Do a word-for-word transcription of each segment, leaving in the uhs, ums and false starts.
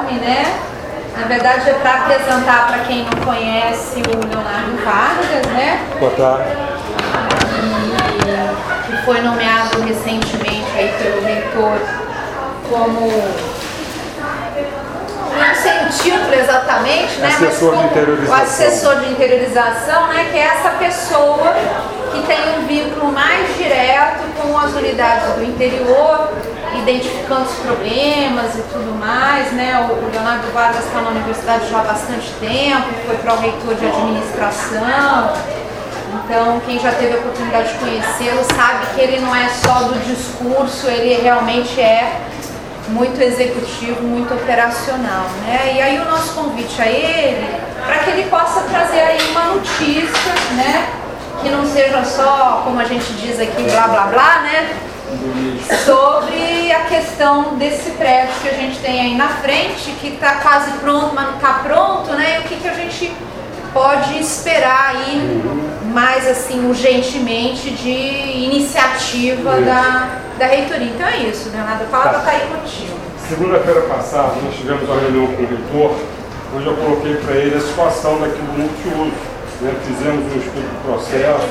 nome, né? Na verdade é para apresentar para quem não conhece o Leonardo Vargas, né? Boa tarde. E, que foi nomeado recentemente aí pelo reitor como, não sei o título exatamente, né? Assessor Mas de interiorização. O assessor de interiorização, né? Que é essa pessoa que tem um vínculo mais direto com as unidades do interior, identificando os problemas e tudo mais, né? O Leonardo Vargas está na universidade já há bastante tempo, foi pró-reitor de administração. Então, quem já teve a oportunidade de conhecê-lo sabe que ele não é só do discurso, ele realmente é muito executivo, muito operacional, né? E aí o nosso convite a ele, para que ele possa trazer aí uma notícia, né? Que não seja só, como a gente diz aqui, blá blá blá, né? Sobre a questão desse prédio que a gente tem aí na frente, que está quase pronto, mas não está pronto, né? E o que, que a gente pode esperar aí mais assim urgentemente de iniciativa da, da reitoria. Então é isso, Leonardo, a palavra está aí contigo. Segunda-feira passada nós tivemos uma reunião com o reitor, onde eu coloquei para ele a situação daquilo multiuso. Né? Fizemos um estudo do processo,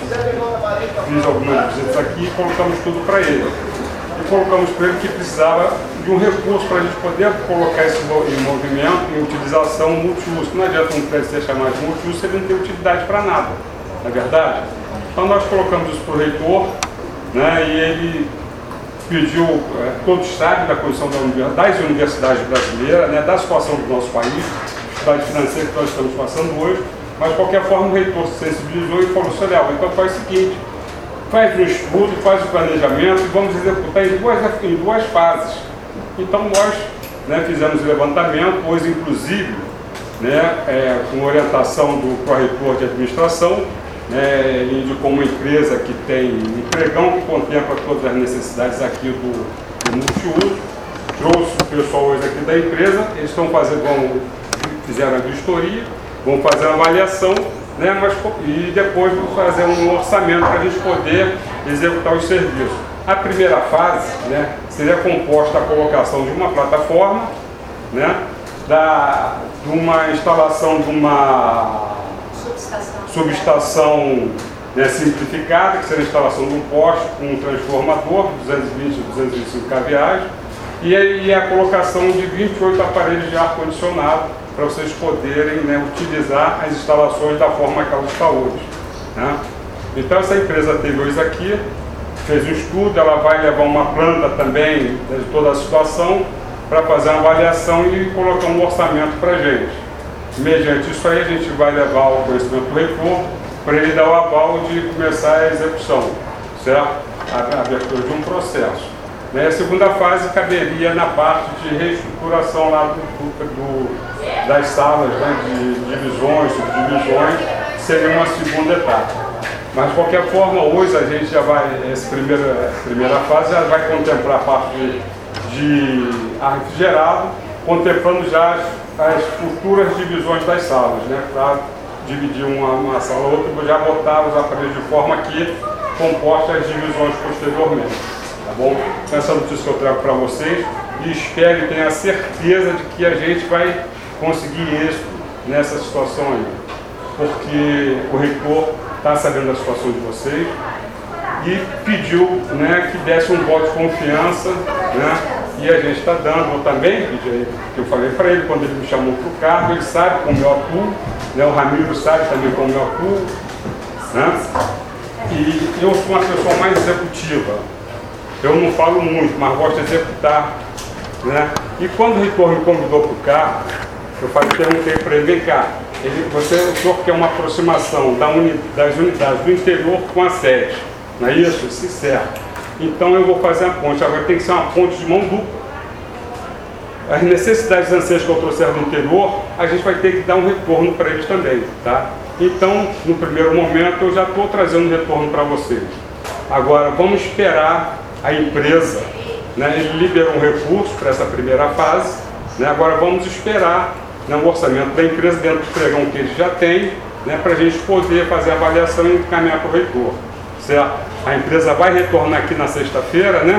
fiz algumas visitas aqui e colocamos tudo para ele. E colocamos para ele que precisava de um recurso para a gente poder colocar esse em movimento, em utilização multiuso. Não adianta um prédio ser chamado de multiuso se ele não tem utilidade para nada, não é verdade? Então nós colocamos isso para o reitor, né? E ele pediu, é, todos sabem da condição das universidades brasileiras, né? Da situação do nosso país, dificuldade financeira que nós estamos passando hoje. Mas de qualquer forma o reitor se sensibilizou e falou, senhor Léo, então faz o seguinte, faz um estudo, faz o planejamento e vamos executar em duas, em duas fases. Então nós, né, fizemos o levantamento, hoje inclusive, né, é, com orientação do pró-reitor de administração, né, ele indicou uma empresa que tem um pregão que contempla todas as necessidades aqui do, do multiuso, trouxe o pessoal hoje aqui da empresa, eles estão fazendo, vão, fizeram a vistoria, vão fazer uma avaliação, né, mas, e depois vão fazer um orçamento para a gente poder executar os serviços. A primeira fase, né, seria composta a colocação de uma plataforma, né, da, de uma instalação de uma subestação, subestação né, simplificada, que seria a instalação de um poste com um transformador, duzentos e vinte, duzentos e vinte e cinco kVA, e, e a colocação de vinte e oito aparelhos de ar-condicionado, para vocês poderem, né, utilizar as instalações da forma que elas estão hoje. Né? Então essa empresa teve hoje aqui, fez um estudo, ela vai levar uma planta também de toda a situação para fazer uma avaliação e colocar um orçamento para a gente. Mediante isso aí a gente vai levar o conhecimento do reitor para ele dar o aval de começar a execução, certo? A abertura de um processo. Né? A segunda fase caberia na parte de reestruturação lá do, do, do, das salas, né? de divisões, subdivisões, seria uma segunda etapa. Mas de qualquer forma, hoje a gente já vai, essa primeira, primeira fase já vai contemplar a parte de, de ar refrigerado, contemplando já as, as futuras divisões das salas, né? Para dividir uma, uma sala ou outra, já botar os aparelhos de forma que comporte as divisões posteriormente. Tá bom? Então, essa notícia que eu trago para vocês e espero e tenho a certeza de que a gente vai conseguir êxito nessa situação aí, porque o reitor está sabendo da situação de vocês e pediu, né, que desse um voto de confiança, né, e a gente está dando. Eu também pedi, que eu falei para ele quando ele me chamou para o cargo, ele sabe como eu atuo, né, o Ramiro sabe também como eu atuo, né, e eu sou uma pessoa mais executiva. Eu não falo muito, mas gosto de executar, né? E quando o reitor me convidou para o carro, eu falei, perguntei para ele, vem cá, ele, você, o senhor quer uma aproximação da uni, das unidades do interior com a sede, não é isso? Isso é certo. Então eu vou fazer a ponte, agora tem que ser uma ponte de mão dupla. As necessidades anseias que eu trouxer do interior, a gente vai ter que dar um retorno para eles também, tá? Então, no primeiro momento, eu já estou trazendo um retorno para vocês. Agora, vamos esperar a empresa, né, ele liberou um recurso para essa primeira fase, né, agora vamos esperar, né, o orçamento da empresa dentro do pregão que eles já têm, né, para a gente poder fazer a avaliação e encaminhar para o reitor, certo? A empresa vai retornar aqui na sexta-feira, né,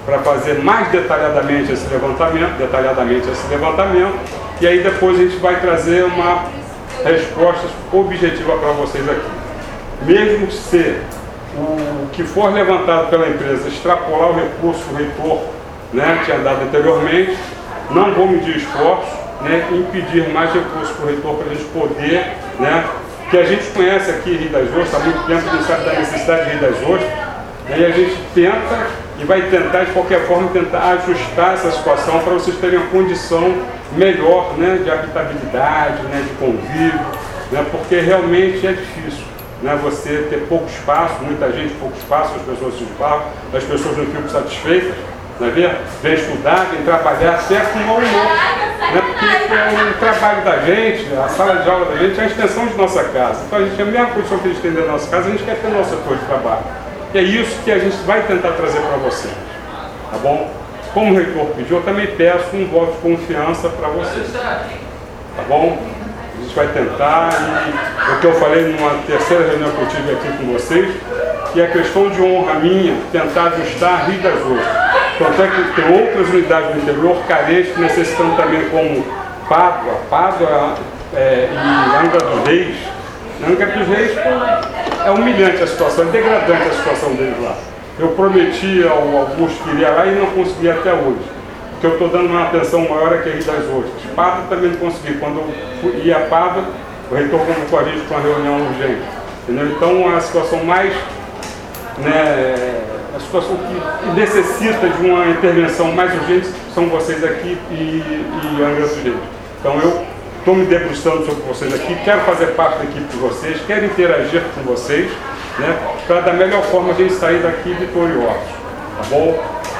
para fazer mais detalhadamente esse levantamento, detalhadamente esse levantamento, e aí depois a gente vai trazer uma resposta objetiva para vocês aqui. Mesmo se o que for levantado pela empresa extrapolar o recurso que o reitor, né, tinha dado anteriormente, não vou medir esforço, né, impedir mais recursos para o reitor para a gente poder, né, que a gente conhece aqui Rio das Ostras, há muito tempo a gente sabe da necessidade de Rio das Ostras, né, e a gente tenta e vai tentar de qualquer forma tentar ajustar essa situação para vocês terem uma condição melhor, né, de habitabilidade, né, de convívio, né, porque realmente é difícil, né, você ter pouco espaço, muita gente, pouco espaço, as pessoas se esbarram, as pessoas não ficam satisfeitas, né, vem estudar, vem trabalhar até com mau humor, né, porque o trabalho da gente, a sala de aula da gente é a extensão de nossa casa, então a gente tem a mesma condição que a gente tem dentro da nossa casa, a gente quer ter nosso setor de trabalho. E é isso que a gente vai tentar trazer para vocês, tá bom? Como o reitor pediu, eu também peço um voto de confiança para vocês, tá bom? A gente vai tentar, e o que eu falei numa terceira reunião que eu tive aqui com vocês, que é a questão de honra minha, tentar ajustar Rio das Ostras. Tanto é que tem outras unidades do interior carentes, necessitando também como Pádua, Pádua é, e Angra dos Reis. Angra dos Reis é humilhante a situação, é degradante a situação deles lá. Eu prometi ao Augusto que iria lá e não consegui até hoje. Porque eu estou dando uma atenção maior aqui a Rio das Ostras. Pádua também não consegui. Quando eu fui, ia a Pádua, o reitor convocou a gente para uma reunião urgente. Entendeu? Então a situação mais, né, a situação que necessita de uma intervenção mais urgente são vocês aqui e, e Angra dos Reis. Então eu estou me debruçando sobre vocês aqui, quero fazer parte da equipe de vocês, quero interagir com vocês, né, para da melhor forma a gente sair daqui vitoriosos, tá bom?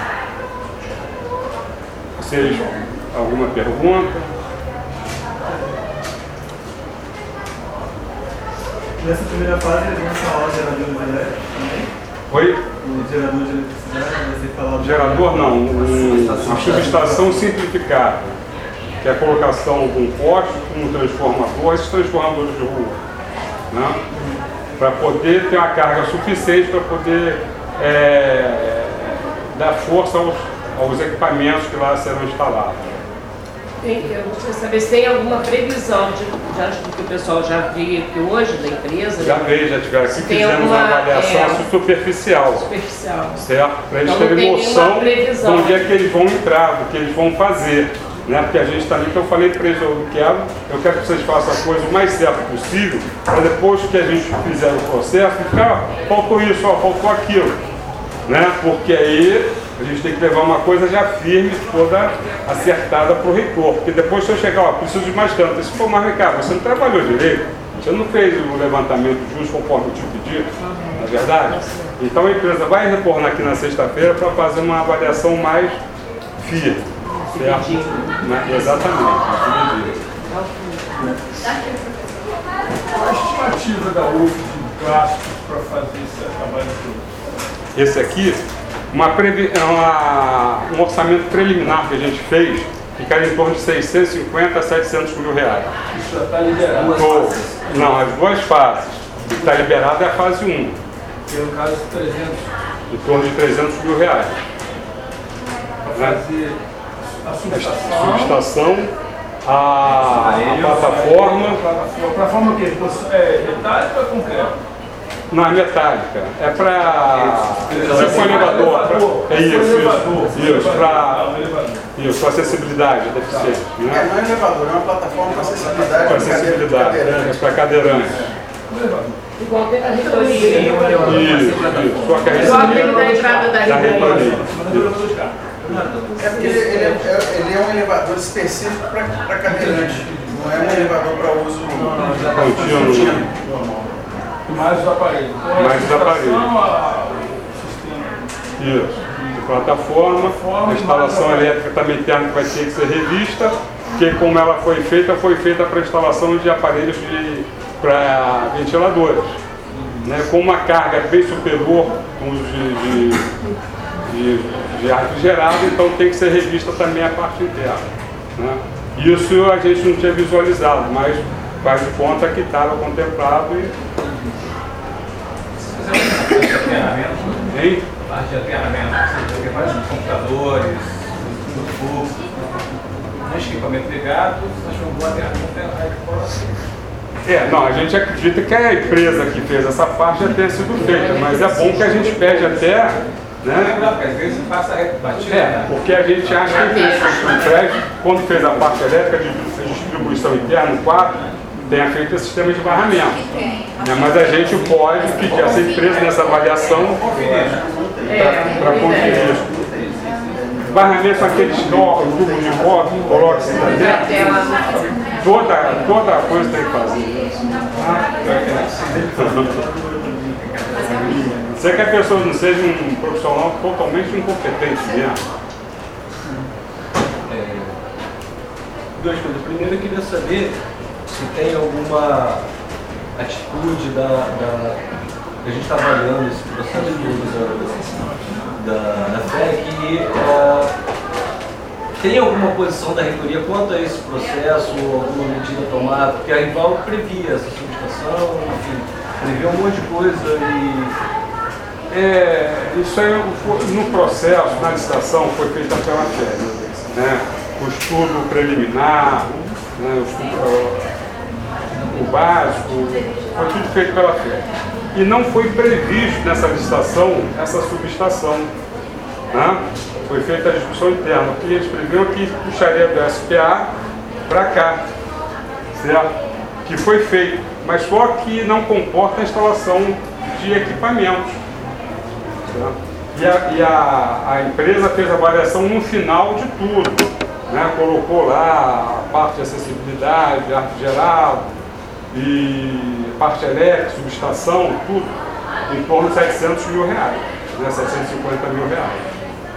Vocês, alguma pergunta? Nessa primeira fase, eles vão instalar o gerador de elétrico também? Oi? O gerador de eletricidade, vai ser falado... Gerador não, um, uma subestação simplificada, que é a colocação de um poste, um transformador, esses transformadores de rua, né? Para poder ter uma carga suficiente para poder é, dar força aos, aos equipamentos que lá serão instalados. Eu gostaria de saber se tem alguma previsão, de, já do que o pessoal já veio aqui hoje da empresa. Já né? veio, já tiveram aqui, Se fizemos alguma, uma avaliação é, superficial. Superficial. Certo? Para eles Então, terem noção de onde é né? que eles vão entrar, do que eles vão fazer. Né? Porque a gente também, que eu falei para eles, eu quero, eu quero que vocês façam a coisa o mais certa possível, para depois que a gente fizer o processo, ficar, ah, faltou isso, ó, faltou aquilo. Né? Porque aí a gente tem que levar uma coisa já firme, toda acertada para o reitor. Porque depois se eu chegar, ó, preciso de mais tanto, e se for mais caro, você não trabalhou direito, você não fez o levantamento justo conforme eu te pedi, não é verdade? Então a empresa vai retornar aqui na sexta-feira para fazer uma avaliação mais firme. Certo? Na, exatamente, a estimativa da U F de gastos para fazer esse trabalho todo? Esse aqui, uma previ, uma, um orçamento preliminar que a gente fez, ficaria em torno de seiscentos e cinquenta a setecentos mil reais. Isso já está liberado? Tô, não, as duas fases. O que está liberado é a fase um. Que no caso de trezentos. Em torno de trezentos mil reais. Para fazer a subestação, a, subestação, a, a plataforma. A plataforma o quê? É metálica ou concreto? Não, é metálica. É para. Tipo um elevador. Pra, é isso, isso. Isso, para. Isso, para acessibilidade deficiente. Né? É, não é elevador, é uma plataforma para acessibilidade. Para acessibilidade, é para cadeirantes. Igual a reitoria. Isso, isso. Só que a Igual aquele da entrada da reitoria. É porque ele, ele, é, ele é um elevador específico para cadeirante, não é um elevador para uso contínuo. Mais os aparelhos. Então, mais os aparelhos. A... Isso. De plataforma, a instalação elétrica também tem que vai ter que ser revista, porque como ela foi feita, foi feita para instalação de aparelhos para ventiladores. Né, com uma carga bem superior com uso de, de, de, de ar refrigerado, então tem que ser revista também a parte interna. Né? Isso a gente não tinha visualizado, mas faz de conta que estava contemplado e... Hein? Parte de aterramento, você tem mais computadores, notebook, mais equipamento ligado, acho que um bom aterramento é É, não, a gente acredita que a empresa que fez essa parte já tenha sido feita, mas é bom que a gente pede até, né? Não, porque às vezes passa batida. É, porque a gente acha que o prédio, quando fez a parte elétrica de distribuição interna, o quadro, tenha feito esse sistema de barramento. Né? Mas a gente pode pedir essa empresa nessa avaliação para conferir. Barramento são aqueles tubos de cobre, coloca-se dentro. Toda, toda coisa tem que fazer. Você que a pessoa não seja um profissional totalmente incompetente mesmo. É, duas coisas. Primeiro, eu queria saber se tem alguma atitude da, da que a gente está avaliando esse processo todo da, da, da F E C, é, tem alguma posição da reitoria quanto a esse processo, alguma medida tomada? Porque a Rival previa essa subestação, enfim, previa um monte de coisa e... É, isso aí, no processo, na licitação, foi feita pela F E C, né? O estudo preliminar, né? o, estudo, o básico, foi tudo feito pela F E C. E não foi previsto nessa licitação essa subestação, né? Foi feita a discussão interna, que eles previam que puxaria do S P A para cá, certo? Que foi feito, mas só que não comporta a instalação de equipamentos. Certo? E, a, e a, a empresa fez a avaliação no final de tudo, né? Colocou lá a parte de acessibilidade, arte geral, e parte elétrica, subestação, tudo, em torno de setecentos mil reais, né? setecentos e cinquenta mil reais.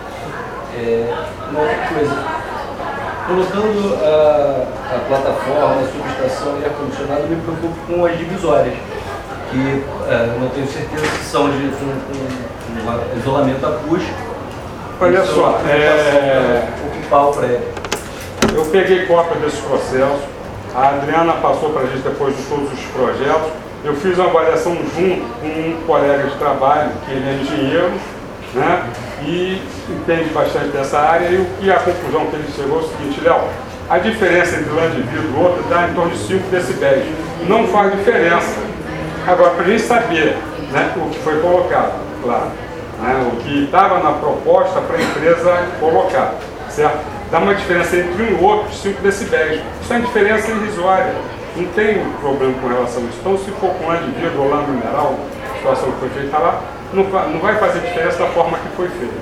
É, uma outra coisa, colocando a, a plataforma, a subestação e ar-condicionado, eu me preocupo com as divisórias, que é, não tenho certeza se são de um, um, um isolamento acústico. Olha só, é... ocupar o prédio. Eu peguei cópia desse processo, a Adriana passou para a gente depois de todos os projetos, eu fiz uma avaliação junto com um colega de trabalho, que ele é engenheiro, né? E entende bastante dessa área, e o que a conclusão que ele chegou é o seguinte: Léo, a diferença entre lã de vidro e outro dá em torno de cinco decibéis. Não faz diferença. Agora, para a gente saber, né, o que foi colocado, claro, né, o que estava na proposta para a empresa colocar, certo? Dá uma diferença entre um e outro de cinco decibéis. Isso é uma diferença irrisória. Não tem problema com relação a isso. Então, se for com lã de vidro ou lã mineral, a situação que foi feita lá, Não, não vai fazer diferença da forma que foi feita.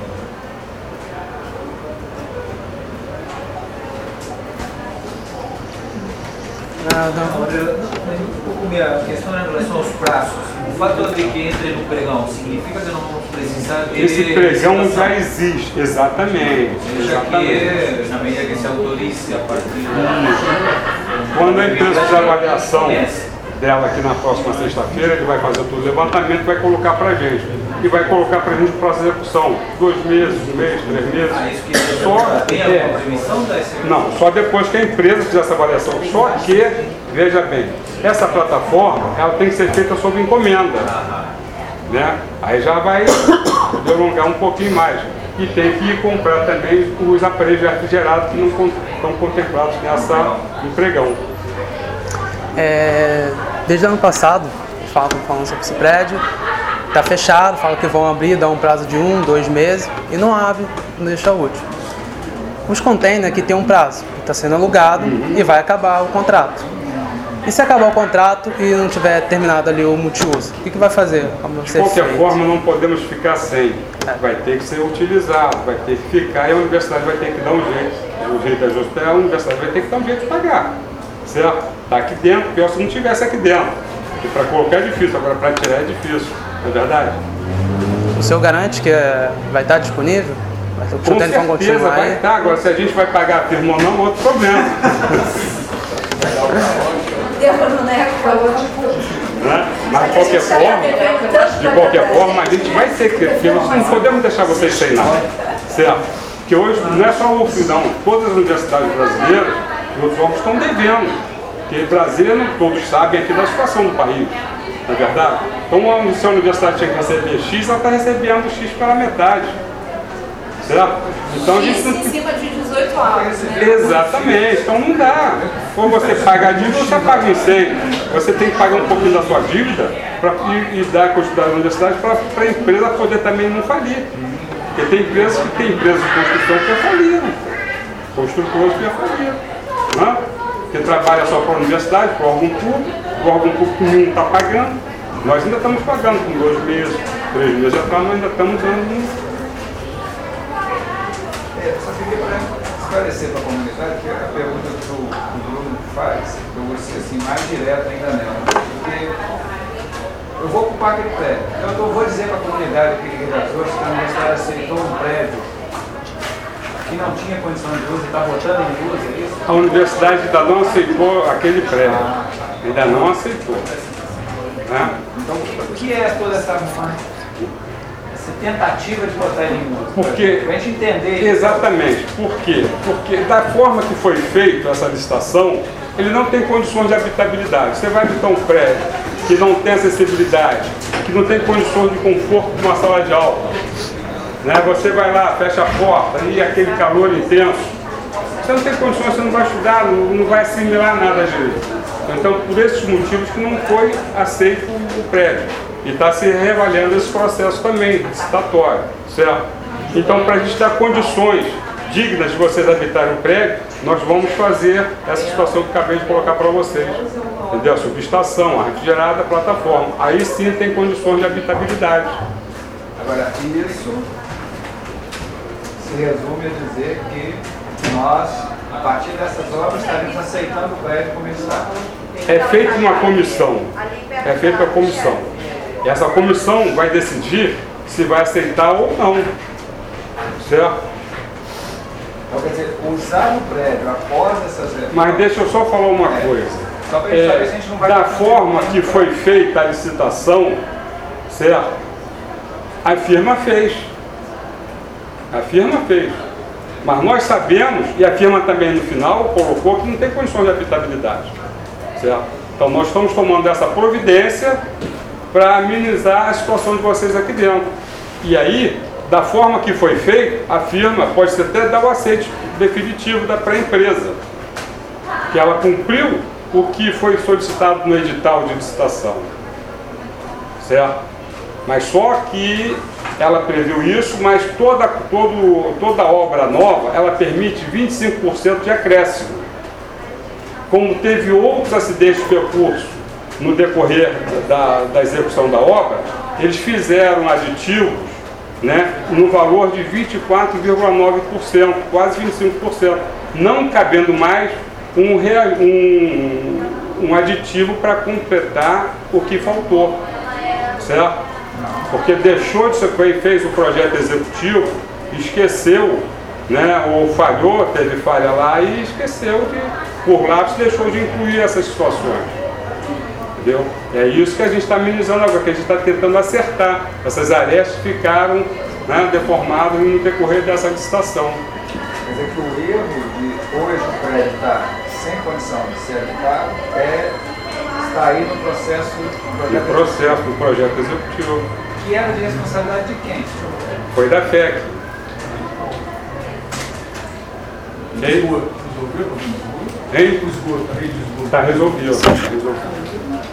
Agora, um pouco minha questão em relação aos prazos. O fato de que entre no pregão significa que não vamos precisar de... Esse pregão já existe, exatamente. Já que, na medida que se autorize a partir de... Quando a empresa fizer a avaliação dela aqui na próxima sexta-feira, ele vai fazer todo o levantamento e vai colocar para a gente. E vai colocar para a gente o prazo de execução. Dois meses, um mês, três meses. Ah, isso que só tem é, alguma previsão da execução? Não, só depois que a empresa fizer essa avaliação. Só que, veja bem, essa plataforma ela tem que ser feita sob encomenda. Né? Aí já vai delongar um pouquinho mais. E tem que comprar também os aparelhos refrigerados que não estão contemplados nessa no pregão. É, desde o ano passado, falam, falam sobre esse prédio, está fechado, falam que vão abrir, dá um prazo de um, dois meses, e não abre, não deixa útil. Os containers aqui tem um prazo, está sendo alugado uhum. e vai acabar o contrato. E se acabar o contrato e não tiver terminado ali o multiuso, o que, que vai fazer? Como de qualquer feito? forma, não podemos ficar sem. É. Vai ter que ser utilizado, vai ter que ficar, e a universidade vai ter que dar um jeito. O jeito de ajustar, a universidade vai ter que dar um jeito de pagar. Certo? Está aqui dentro, pior se não tivesse aqui dentro. Porque para colocar é difícil, agora para tirar é difícil. Não é verdade? O senhor garante que é, vai estar disponível? Com certeza vai estar. Agora, se a gente vai pagar a firma ou não, outro problema. Né? Mas de qualquer forma, de qualquer forma, a gente vai ser criativo. Não podemos deixar vocês sem nada. Certo? Porque hoje não é só o U F, não. Todas as universidades brasileiras e outros órgãos estão devendo. Porque Brasília, todos sabem aqui da situação do país. Não é verdade? Então, se a universidade tinha que receber X, ela está recebendo X pela metade. Certo? Então, X a gente... em cima de dezoito aulas, né? Exatamente, então não dá. Ou você paga a dívida ou você paga em cem. Você tem que pagar um pouquinho da sua dívida pra, e, e dar a continuidade da universidade para a empresa poder também não falir. Porque tem empresas que tem empresas de construção que já faliram. Construtores que já faliram. Né? Que trabalha só para a universidade, para o órgão público, o órgão público não está pagando. Nós ainda estamos pagando com dois meses, três meses atrás, nós ainda estamos dando. É, só queria para esclarecer para a comunidade que a pergunta que o, o Bruno faz, eu vou ser assim, mais direto ainda nela, porque eu vou ocupar aquele prédio. Então eu vou dizer para a comunidade que ele redator que a universidade aceitou um prédio que não tinha condição de uso e está botando em uso, é isso? A universidade ainda não aceitou aquele prédio. Ah, Ainda não aceitou. Né? então o que é toda essa, essa tentativa de botar ele em uso? Porque, para a gente entender. exatamente. Por quê? Porque da forma que foi feita essa licitação, ele não tem condições de habitabilidade. Você vai habitar um prédio que não tem acessibilidade, que não tem condições de conforto de uma sala de aula. Né? Você vai lá, fecha a porta e aquele calor intenso. Você não tem condições, você não vai estudar, não, não vai assimilar nada direito. Então, por esses motivos que não foi aceito o prédio. E está se reavaliando esse processo também, licitatório, certo? Então, para a gente dar condições dignas de vocês habitarem o prédio, nós vamos fazer essa situação que acabei de colocar para vocês. Entendeu? Subestação, a refrigerada, plataforma. Aí sim tem condições de habitabilidade. Agora, isso se resume a dizer que nós, a partir dessas obras, estaremos aceitando o prédio como está. É feita uma comissão. É feita a comissão. E essa comissão vai decidir se vai aceitar ou não. Certo? Então, quer dizer, usar o prédio após essas... Mas deixa eu só falar uma coisa. Só para a gente É, saber se a gente não vai... da forma que foi feita a licitação, certo? A firma fez. A firma fez. Mas nós sabemos, e a firma também no final colocou que não tem condições de habitabilidade. Certo? Então nós estamos tomando essa providência para amenizar a situação de vocês aqui dentro. E aí, da forma que foi feito, a firma pode até dar o aceite definitivo para a empresa. Que ela cumpriu o que foi solicitado no edital de licitação. Certo? Mas só que ela previu isso, mas toda, todo, toda obra nova, ela permite vinte e cinco por cento de acréscimo. Como teve outros acidentes de percurso no decorrer da, da execução da obra, eles fizeram aditivos, né, no valor de vinte e quatro vírgula nove por cento, quase vinte e cinco por cento, não cabendo mais um, um, um aditivo para completar o que faltou, certo? Porque deixou de ser feito, fez o projeto executivo, esqueceu, né, ou falhou, teve falha lá e esqueceu de, por lápis, deixou de incluir essas situações. Entendeu? É isso que a gente está amenizando agora, que a gente está tentando acertar. Essas arestas ficaram, né, deformadas no decorrer dessa licitação. Quer dizer que o erro de hoje o prédio estar sem condição de ser habitado é, está aí no processo do projeto, no processo do projeto executivo. Que era de responsabilidade de quem? Foi da F E C. O esgoto, resolveu o esgoto? Hein? O esgoto, a rede de esgoto. Está resolvido. Tá resolvido.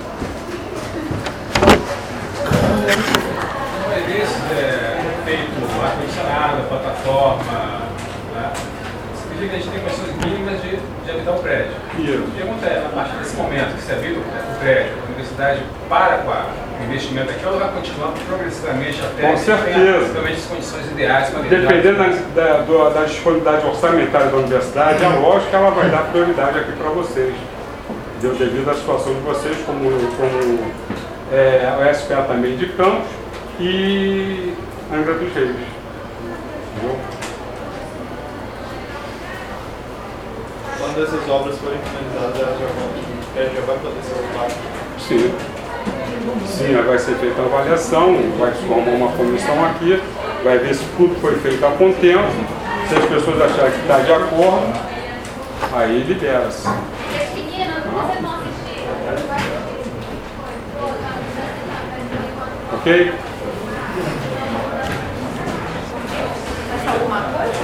Uma vez é, feito ar-condicionado, plataforma, né? Significa que a gente tem condições mínimas de, de habitar o prédio. Isso. O que acontece? A partir desse momento que se habita o prédio, a universidade para com o investimento aqui, ela vai continuar progressivamente até com certeza. Principalmente as condições ideais para dependendo da, da, da disponibilidade orçamentária da universidade, é lógico que ela vai dar prioridade aqui para vocês. Entendeu? Devido à situação de vocês, como, como é, o S P A também de Campos e Angra dos Reis. Entendeu? Quando essas obras forem finalizadas, elas já vão, o prédio já vai poder ser ocupado? Sim. Sim, vai ser feita a avaliação, vai se formar uma comissão aqui, vai ver se tudo foi feito a contento, se as pessoas acharem que está de acordo, aí libera-se. Ok? Alguma coisa?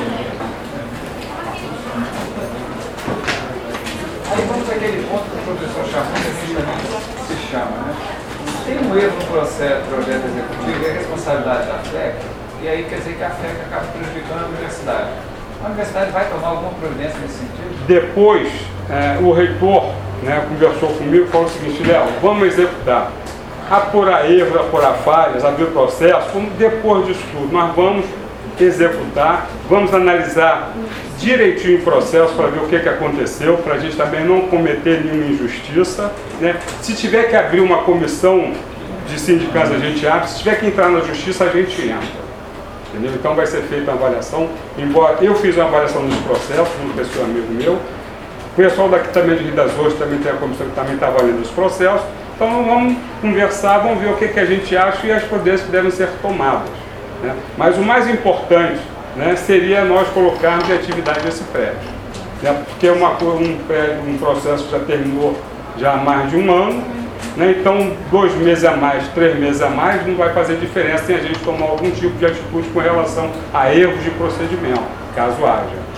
Aí vamos àquele ponto que o professor chamou, que a gente também se chama, né? Tem um erro no processo, projeto executivo, é a responsabilidade da F E C, e aí quer dizer que a F E C acaba prejudicando a universidade. A universidade vai tomar alguma providência nesse sentido? Depois, é, o reitor, né, conversou comigo e falou o seguinte: Léo, vamos executar. Apurar erros, apurar falhas, abrir processo, como depois disso tudo, nós vamos executar, vamos analisar direitinho o processo para ver o que, que aconteceu, para a gente também não cometer nenhuma injustiça, né? Se tiver que abrir uma comissão de sindicatos, a gente abre. Se tiver que entrar na justiça, a gente entra. Entendeu? Então vai ser feita uma avaliação, embora eu fiz uma avaliação nesse processo, junto com esse amigo meu. O pessoal daqui também de Rio das Ostras também tem a comissão que também está avaliando os processos. Então vamos conversar, vamos ver o que, que a gente acha e as providências que devem ser tomadas, né? Mas o mais importante, né, seria nós colocarmos em atividade esse prédio, né? Porque uma, um, prédio, um processo que já terminou já há mais de um ano, né? Então dois meses a mais, três meses a mais, não vai fazer diferença em a gente tomar algum tipo de atitude com relação a erros de procedimento, caso haja.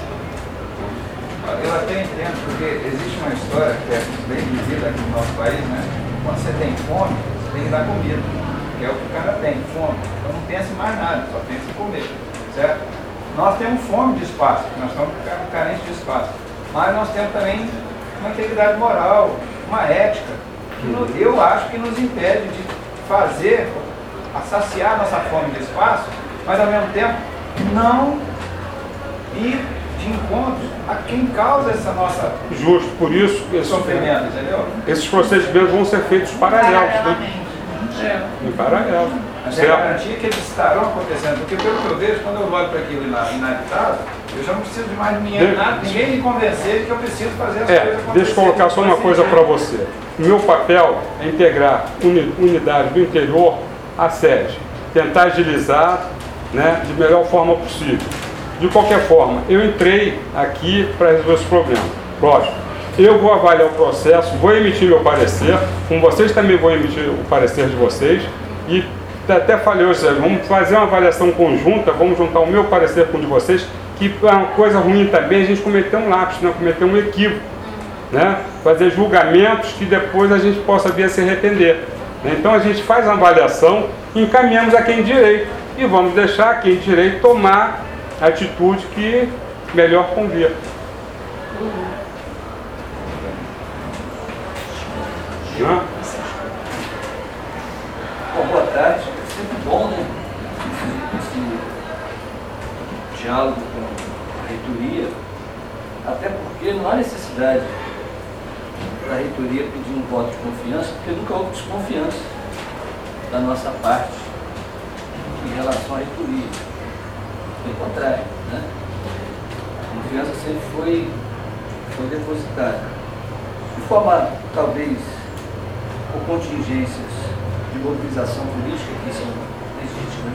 Eu até entendo, porque existe uma história que é bem vivida aqui no nosso país, né? Quando você tem fome, você tem que dar comida, que é o que o cara tem, fome. Então não pensa em mais nada, só pensa em comer, certo? Nós temos fome de espaço, nós estamos carentes de espaço, mas nós temos também uma integridade moral, uma ética, que no, eu acho que nos impede de fazer, a saciar nossa fome de espaço, mas ao mesmo tempo não ir de encontro a quem causa essa nossa justo, por isso esse sofrimento, entendeu? Esses procedimentos vão ser feitos paralelos, né? É. Em paralelo. Mas é garantia que eles estarão acontecendo, porque pelo que eu vejo, quando eu olho para aquilo inabitado, eu já não preciso de mais de ninguém, nada, ninguém me convencer de que eu preciso fazer as é, coisas acontecerem. Deixa eu colocar só uma coisa para você. O meu papel é integrar uni, unidades do interior à sede, tentar agilizar, né, de melhor forma possível. De qualquer forma, eu entrei aqui para resolver esse problema. Lógico, eu vou avaliar o processo, vou emitir meu parecer, com vocês também vou emitir o parecer de vocês, e até falei hoje, vamos fazer uma avaliação conjunta, vamos juntar o meu parecer com o de vocês, que é uma coisa ruim também a gente cometer um lápis, né? Cometer um equívoco, né? Fazer julgamentos que depois a gente possa vir a se arrepender, né? Então a gente faz uma avaliação, encaminhamos a quem direito, e vamos deixar quem direito tomar a atitude que melhor convir. Não? Bom, boa tarde. É sempre bom, né? Esse diálogo com a reitoria, até porque não há necessidade da reitoria pedir um voto de confiança, porque nunca houve desconfiança da nossa parte em relação à reitoria. Pelo contrário, né? A confiança sempre foi, foi depositada. De forma, talvez, por contingências de mobilização política que são legítimas,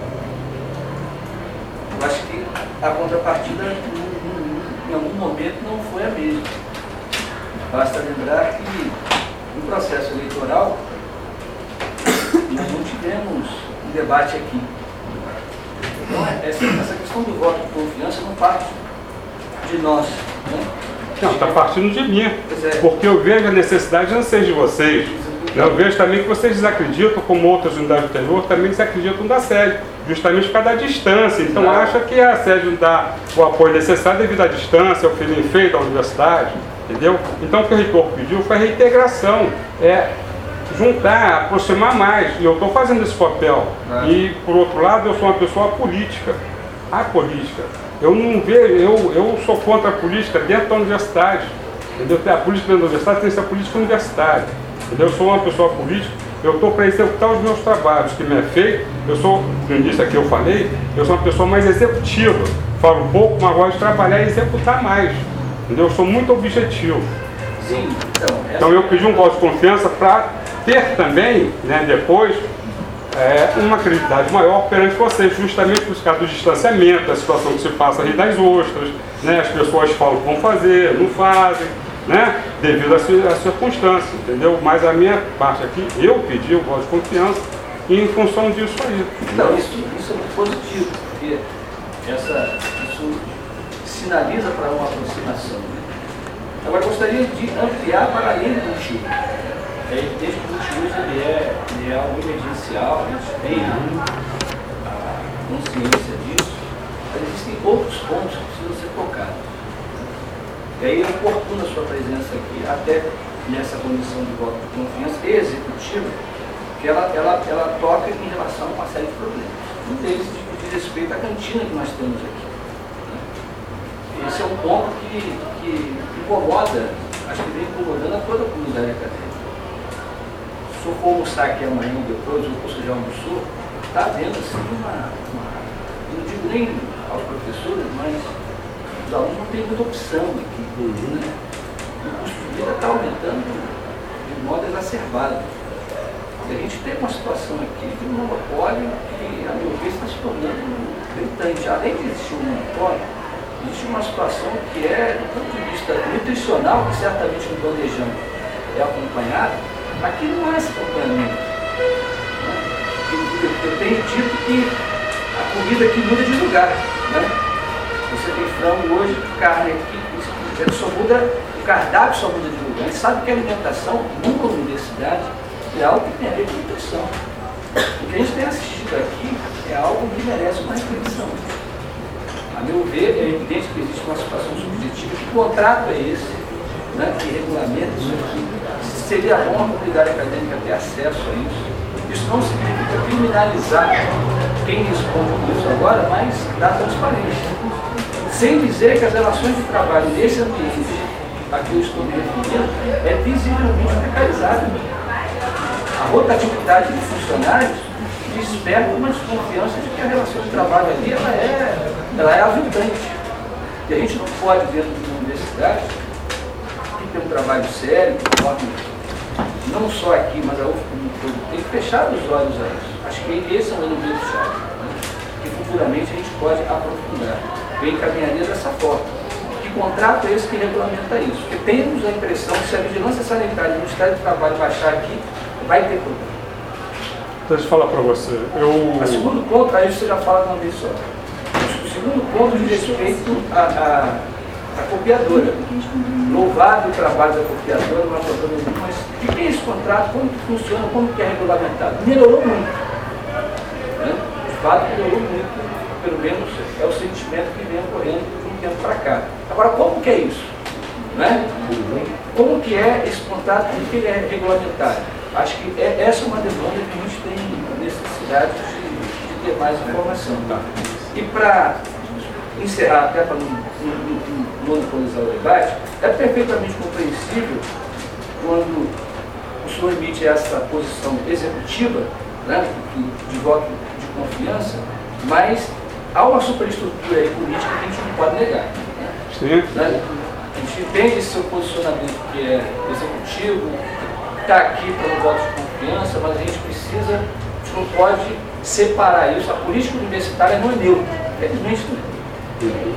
eu acho que a contrapartida em algum momento não foi a mesma. Basta lembrar que no processo eleitoral nós não tivemos um debate aqui. Então essa, essa questão do voto de confiança não parte de nós, né? Não, está partindo de mim, porque eu vejo a necessidade não ser de vocês. Eu vejo também que vocês desacreditam, como outras unidades do interior, também desacreditam da sede, justamente por causa da distância. Então acha que a sede não dá o apoio necessário devido à distância, ao feeling feio da universidade, entendeu? Então o que o reitor pediu foi a reintegração, é juntar, aproximar mais, e eu estou fazendo esse papel. É. E por outro lado, eu sou uma pessoa política, apolítica. Eu não vejo, eu, eu sou contra a política dentro da universidade, entendeu? A política dentro da universidade tem que ser a política universitária. Eu sou uma pessoa política, eu estou para executar os meus trabalhos que me é feito. Eu sou, no início aqui eu falei, eu sou uma pessoa mais executiva. Falo um pouco, mas gosto de trabalhar e executar mais. Entendeu? Eu sou muito objetivo. Sim, então, essa... então eu pedi um voto de confiança para ter também, né, depois, é, uma credibilidade maior perante vocês, justamente por causa do distanciamento, da situação que se passa ali das ostras, né? As pessoas falam que vão fazer, não fazem, né? Devido às circunstâncias, entendeu? Mas a minha parte aqui, eu pedi o voto de confiança E em função disso aí. Então, isso, isso é muito positivo, porque essa, isso sinaliza para uma aproximação. Né? Agora, gostaria de ampliar para além do multiuso. É evidente que o multiuso ele é, ele é algo emergencial, a gente tem a consciência disso, mas existem outros pontos que precisam ser tocados. E aí é oportuna a sua presença aqui, até nessa condição de voto de confiança e executiva, que ela, ela, ela toca em relação a uma série de problemas. Um deles diz respeito à cantina que nós temos aqui. Esse é um ponto que, que incomoda, acho que vem incomodando a toda a comunidade acadêmica. Se eu for almoçar aqui amanhã ou depois, ou você já almoçou, está havendo assim uma, uma. Eu não digo nem aos professores, mas os alunos não têm muita opção aqui. Né? O custo de vida está aumentando de modo exacerbado. E a gente tem uma situação aqui de um monopólio que, a meu ver, está se tornando gritante. Além de existir um monopólio, existe uma situação que é, do ponto de vista nutricional, que certamente no bandejão é acompanhado, aqui não há esse acompanhamento. Eu, eu, eu tenho dito que a comida aqui muda de lugar. Né? Você tem frango hoje, carne aqui, isso só muda, o cardápio só muda de lugar. A gente sabe que a alimentação, numa universidade, é algo que tem a ver com nutrição. O que a gente tem assistido aqui é algo que merece uma reflexão. A meu ver, é evidente que existe uma situação subjetiva. Que contrato é esse, né, que regulamenta isso aqui? Seria bom a comunidade acadêmica ter acesso a isso. Isso não significa criminalizar quem responde por isso agora, mas dá transparência. Sem dizer que as relações de trabalho nesse ambiente, a que eu estou me referindo, é visivelmente precarizada. A rotatividade de funcionários desperta uma desconfiança de que a relação de trabalho ali ela é, ela é aviltante. E a gente não pode, dentro de uma universidade, que tem um trabalho sério, que pode, não só aqui, mas a U F como um todo, tem que fechar os olhos a isso. Acho que esse é um elemento chave, né? Que futuramente a gente pode aprofundar. Eu encaminharia dessa forma. Que contrato é esse que regulamenta isso? Porque temos a impressão que se a vigilância sanitária do Ministério do Trabalho baixar aqui, vai ter problema. Deixa eu falar para você. Eu... O segundo ponto, aí você já fala de uma vez só. O segundo ponto diz respeito à, à, à copiadora. Louvado o trabalho da copiadora, não há problema nenhum, mas o que é esse contrato, como que funciona, como que é regulamentado? Melhorou muito. Né? De fato, melhorou muito. Pelo menos é o sentimento que vem ocorrendo de um tempo para cá. Agora, como que é isso? Né? Como que é esse contrato, como que ele é regulamentado? Acho que é, essa é uma demanda que a gente tem necessidade de, de ter mais informação. Tá? E para encerrar, até para não, não, não monopolizar o debate, é perfeitamente compreensível quando o senhor emite essa posição executiva, né, de, de voto de confiança, mas há uma superestrutura aí política que a gente não pode negar. Né? Sim. Né? A gente entende esse seu posicionamento que é executivo, está aqui pelo voto de confiança, mas a gente precisa, a gente não pode separar isso. A política universitária não é neutra, felizmente não é.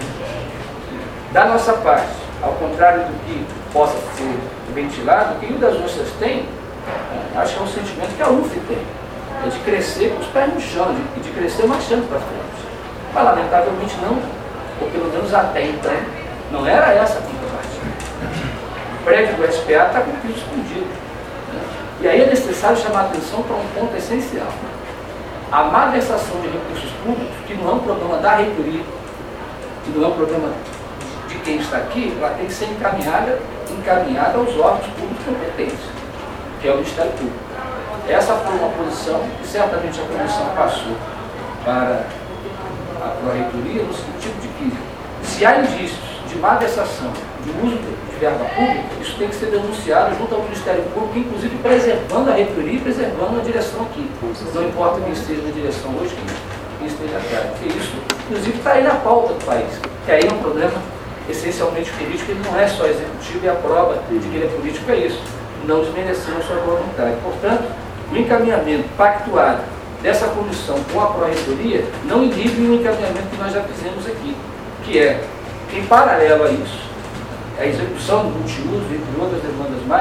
Da nossa parte, ao contrário do que possa ser ventilado, o que o das nossas tem, acho que é um sentimento que a U F tem, é de crescer com os pés no chão, de, de crescer marchando para frente. Mas lamentavelmente não, ou pelo menos até então, não era essa a contrapartida. O prédio do S P A está com o piso escondido. Né? E aí é necessário chamar a atenção para um ponto essencial. A malversação de recursos públicos, que não é um problema da reitoria, que não é um problema de quem está aqui, ela tem que ser encaminhada, encaminhada aos órgãos públicos competentes, que é o Ministério Público. Essa foi uma posição que certamente a comissão passou para a Pró-Reitoria no sentido de que, se há indícios de malversação, de uso de verba pública, isso tem que ser denunciado junto ao Ministério Público, inclusive preservando a reitoria e preservando a direção aqui. Não importa quem esteja na direção hoje, quem, quem esteja atrás. Porque isso, inclusive, está aí na pauta do país. Que aí é um problema essencialmente político, ele não é só executivo, e a prova de que ele é político é isso. Não desmerecendo a sua vontade. Portanto, o encaminhamento pactuado dessa comissão com a Pró-Reitoria não inibe o encaminhamento que nós já fizemos aqui, que é, em paralelo a isso, a execução do multiuso, entre outras demandas mais,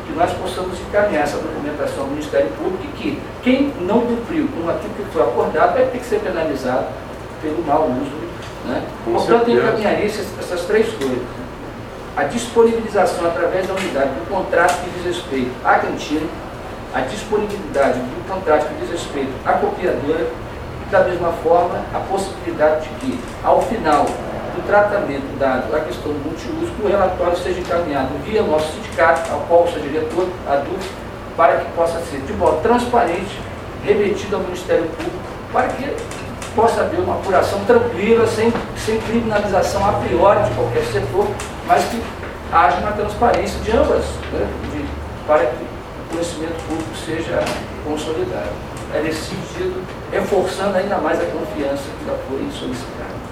que nós possamos encaminhar essa documentação ao Ministério Público e que quem não cumpriu com aquilo que foi acordado vai ter que ser penalizado pelo mau uso, né? Portanto, eu encaminharia essas três coisas. A disponibilização através da unidade do contrato que diz respeito à cantina, a disponibilidade do contrato que diz respeito à copiadora e, da mesma forma, a possibilidade de que, ao final do tratamento dado à questão do multiuso, o relatório seja encaminhado via nosso sindicato, ao qual eu sou diretor, a D U F, para que possa ser de modo transparente, remetido ao Ministério Público, para que possa haver uma apuração tranquila, sem, sem criminalização a priori de qualquer setor, mas que haja uma transparência de ambas, né, de, para que o conhecimento público seja consolidado. É nesse sentido, reforçando ainda mais a confiança que já foi solicitada.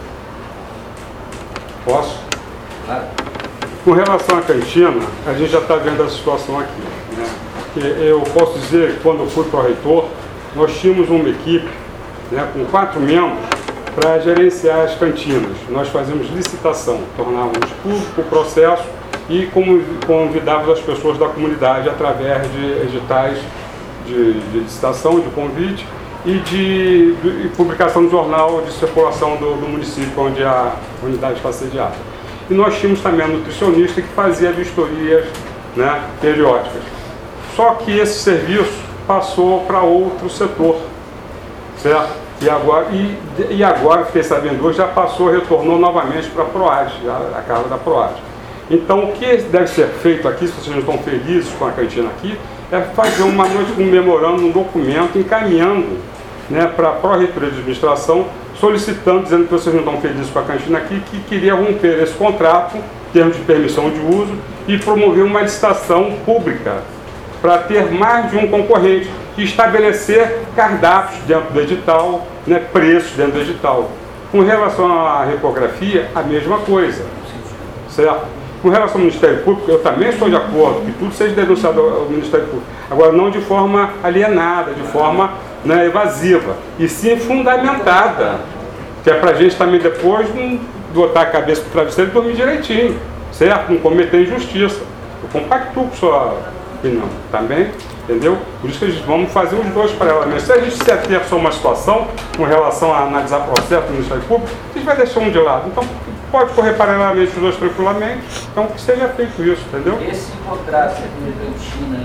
Posso? Claro. Com relação à cantina, a gente já está vendo a situação aqui, né? Eu posso dizer que quando eu fui para o reitor, nós tínhamos uma equipe, né, com quatro membros para gerenciar as cantinas. Nós fazíamos licitação, tornávamos público o processo e convidávamos as pessoas da comunidade através de editais de, de licitação, de convite e de, de publicação no jornal de circulação do, do município onde a unidade está sediada. E nós tínhamos também a nutricionista que fazia vistorias, né, periódicas. Só que esse serviço passou para outro setor, certo? E agora, e, e agora, fiquei sabendo hoje, já passou, retornou novamente para a PROAD, a, a carga da PROAD. Então, o que deve ser feito aqui, se vocês não estão felizes com a cantina aqui, é fazer uma noite comemorando um documento, encaminhando, né, para a Pró-Reitoria de Administração, solicitando, dizendo que vocês não estão felizes com a cantina aqui, que queria romper esse contrato, em termos de permissão de uso, e promover uma licitação pública, para ter mais de um concorrente e estabelecer cardápios dentro do edital, né, preços dentro do edital. Com relação à repografia, a mesma coisa, certo? Com relação ao Ministério Público, eu também estou de acordo que tudo seja denunciado ao Ministério Público, agora não de forma alienada, de forma, né, evasiva, e sim fundamentada, que é para a gente também depois não botar a cabeça para o travesseiro e dormir direitinho, certo? Não cometer injustiça. Eu compactuo com sua opinião também, entendeu? Por isso que a gente vamos fazer os dois paralelamente. Se a gente se ater só uma situação com relação a analisar processo do Ministério Público, a gente vai deixar um de lado. Então, pode correr paralelamente os dois tranquilamente, então que seja feito isso, entendeu? Esse contrato entre cantina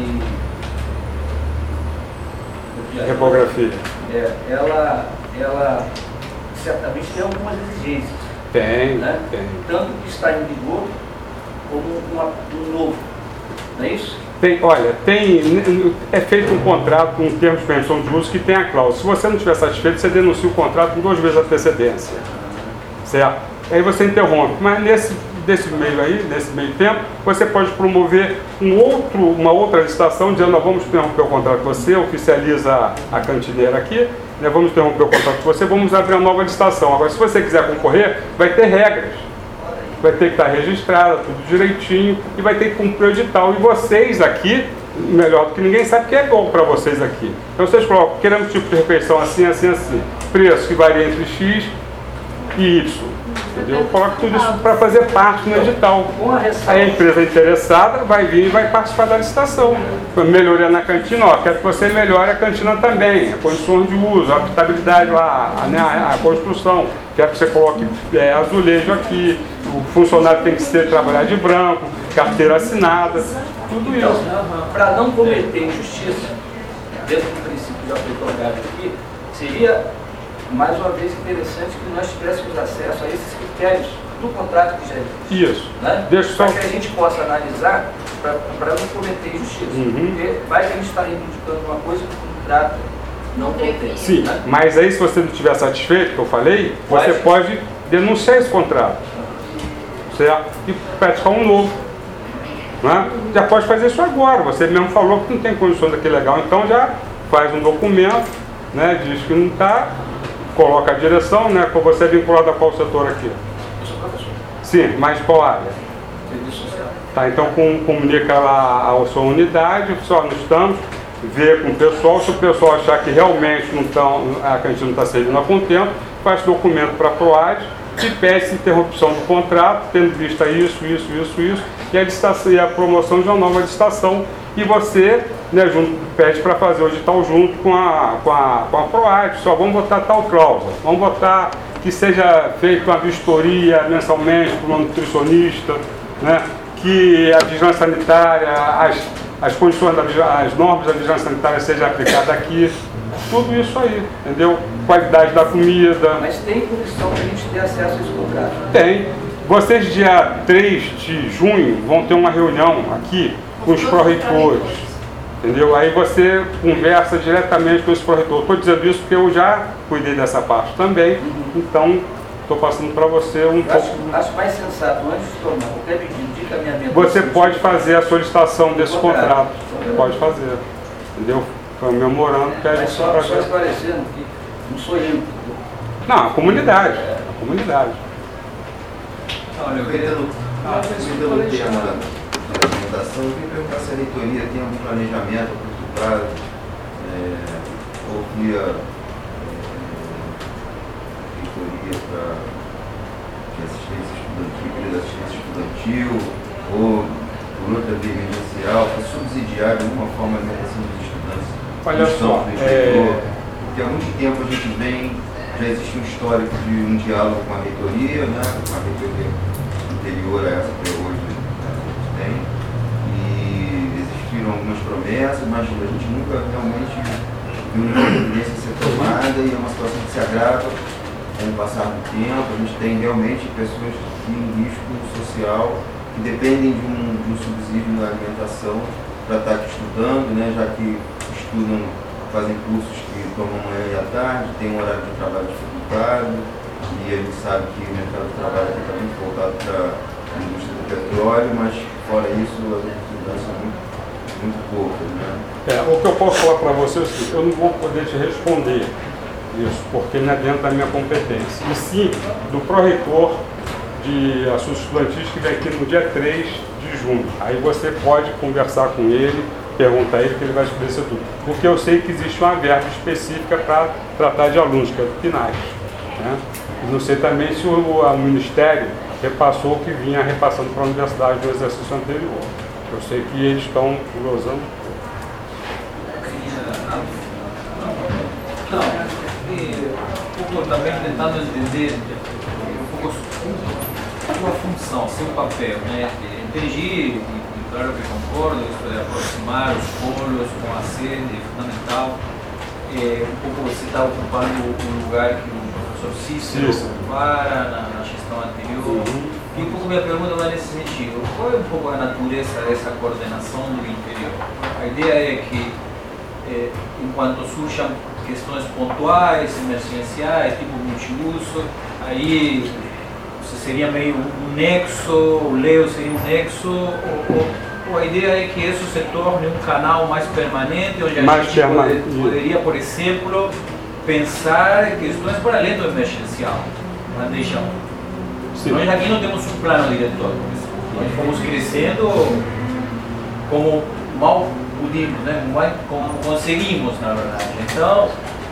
e repografia, é, ela, ela certamente tem algumas exigências. Tem, né? tem. Tanto que está em vigor como uma, um novo. Não é isso? Tem, olha, tem, é feito um contrato com um termo de permissão de uso que tem a cláusula. Se você não estiver satisfeito, você denuncia o contrato com duas vezes a antecedência. Certo? Aí você interrompe. Mas nesse, nesse meio aí, nesse meio tempo, você pode promover um outro, uma outra licitação, dizendo, nós vamos interromper o contrato com você, oficializa a cantineira aqui, né, vamos interromper o contrato com você, vamos abrir uma nova licitação. Agora, se você quiser concorrer, vai ter regras. Vai ter que estar registrada, tudo direitinho, e vai ter que cumprir o edital. E vocês aqui, melhor do que ninguém, sabe que é bom para vocês aqui. Então vocês colocam, queremos tipo de refeição assim, assim, assim. Preço que varia entre X e Y. Entendeu? Coloca tudo isso para fazer parte no edital. Aí a empresa interessada vai vir e vai participar da licitação. Melhoria na cantina, ó, quero que você melhore a cantina também, a condições de uso, a habitabilidade lá, a, né, a construção. Quero que você coloque é, azulejo aqui, o funcionário tem que ser trabalhar de branco, carteira assinada, tudo então, isso. Para não cometer injustiça, dentro do princípio já foi colocado aqui, seria mais uma vez interessante que nós tivéssemos acesso a esses critérios do contrato que já existe. Isso. Né? Deixa só... Para que a gente possa analisar, para não cometer injustiça. Uhum. Porque vai que a gente está reivindicando uma coisa que o contrato não contém. Sim, né? mas aí se você não estiver satisfeito, que eu falei, Pode. você pode denunciar esse contrato. Certo? E praticar um novo. Né? Já pode fazer isso agora. Você mesmo falou que não tem condições daquele legal, então já faz um documento, né? Diz que não está, coloca a direção, né? Você é vinculado a qual setor aqui? Eu sou professor. Sim, mas qual área? Serviço social. Tá, então com, comunica lá a sua unidade, só não estamos, vê com o pessoal, se o pessoal achar que realmente não tão, a cantina não está servindo a contento, faz documento para a PROAD e pede interrupção do contrato, tendo vista isso, isso, isso, isso, e a, licitação, e a promoção de uma nova licitação, e você, né, junto, pede para fazer o edital junto com a, com a, com a PROAD, só vamos botar tal cláusula, vamos botar que seja feita uma vistoria mensalmente por um nutricionista, né, que a vigilância sanitária, as, as condições, da, as normas da vigilância sanitária sejam aplicadas aqui, tudo isso aí, entendeu? Qualidade da comida. Mas tem condição para a gente ter acesso a esse contrato? Tem. Vocês, dia três de junho, vão ter uma reunião aqui com os pró-reitores, entendeu? Aí você conversa diretamente com os pró-reitores. Estou dizendo isso porque eu já cuidei dessa parte também, então estou passando para você um eu pouco... Acho, acho mais sensato, antes de tomar qualquer pedido de caminhamento... Você pode fazer a solicitação desse contrato, pode fazer, entendeu? Foi um memorando que a gente... Só, só esclarecendo que não sou eu. Não, a comunidade, a comunidade. Olha, eu queria, ah, aproveitando o tema da alimentação, eu queria perguntar se a reitoria tem algum planejamento a curto prazo, é, ou via é, reitoria para assistência estudantil, período de assistência estudantil, ou por outra via emergencial, para subsidiar de alguma forma a alimentação dos estudantes. Olha só, é... porque há muito tempo a gente vem, já existe um histórico de um diálogo com a reitoria, né, com a reitoria anterior a essa que hoje a gente tem, e existiram algumas promessas, mas a gente nunca realmente viu nenhuma providência ser tomada, e é uma situação que se agrava com o passar do tempo. A gente tem realmente pessoas em risco social que dependem de um, de um subsídio na alimentação para estar aqui estudando, né, já que estudam, fazem cursos que tomam manhã e à tarde, tem um horário de trabalho dificultado, e a gente sabe que o mercado de trabalho aqui está muito voltado para a indústria do petróleo, mas fora isso as oportunidades são muito, muito poucas, né? É, o que eu posso falar para você é o seguinte, eu não vou poder te responder isso, porque não é dentro da minha competência. E sim, do pró-reitor de assuntos estudantis que vem aqui no dia três de junho. Aí você pode conversar com ele, perguntar a ele que ele vai esclarecer tudo. Porque eu sei que existe uma verba específica para tratar de alunos, que é do PNAES, né? Não sei também se o, o Ministério repassou o que vinha repassando para a Universidade do exercício anterior. Eu sei que eles estão glosando. Não, um pouco também tentando entender um pouco a sua função, seu papel, né? Entendi, e claro que concordo, isso de aproximar os polos com a sede é fundamental. É, um pouco você está ocupando o lugar que o professor Cícero ocupara na, na gestão anterior. Uhum. E um pouco minha pergunta vai nesse sentido. Qual é um pouco a natureza dessa coordenação do interior? A ideia é que, é, enquanto surjam questões pontuais, emergenciais, tipo multiuso, aí você seria meio um nexo, o Leo seria um nexo, ou, ou, ou a ideia é que isso se torne um canal mais permanente, onde a mais gente permanente. Pode, poderia, por exemplo, pensar questões por além do emergencial, na região. Nós aqui não temos um plano diretor, nós fomos crescendo como mal pudimos, né? Como conseguimos, na verdade. Então,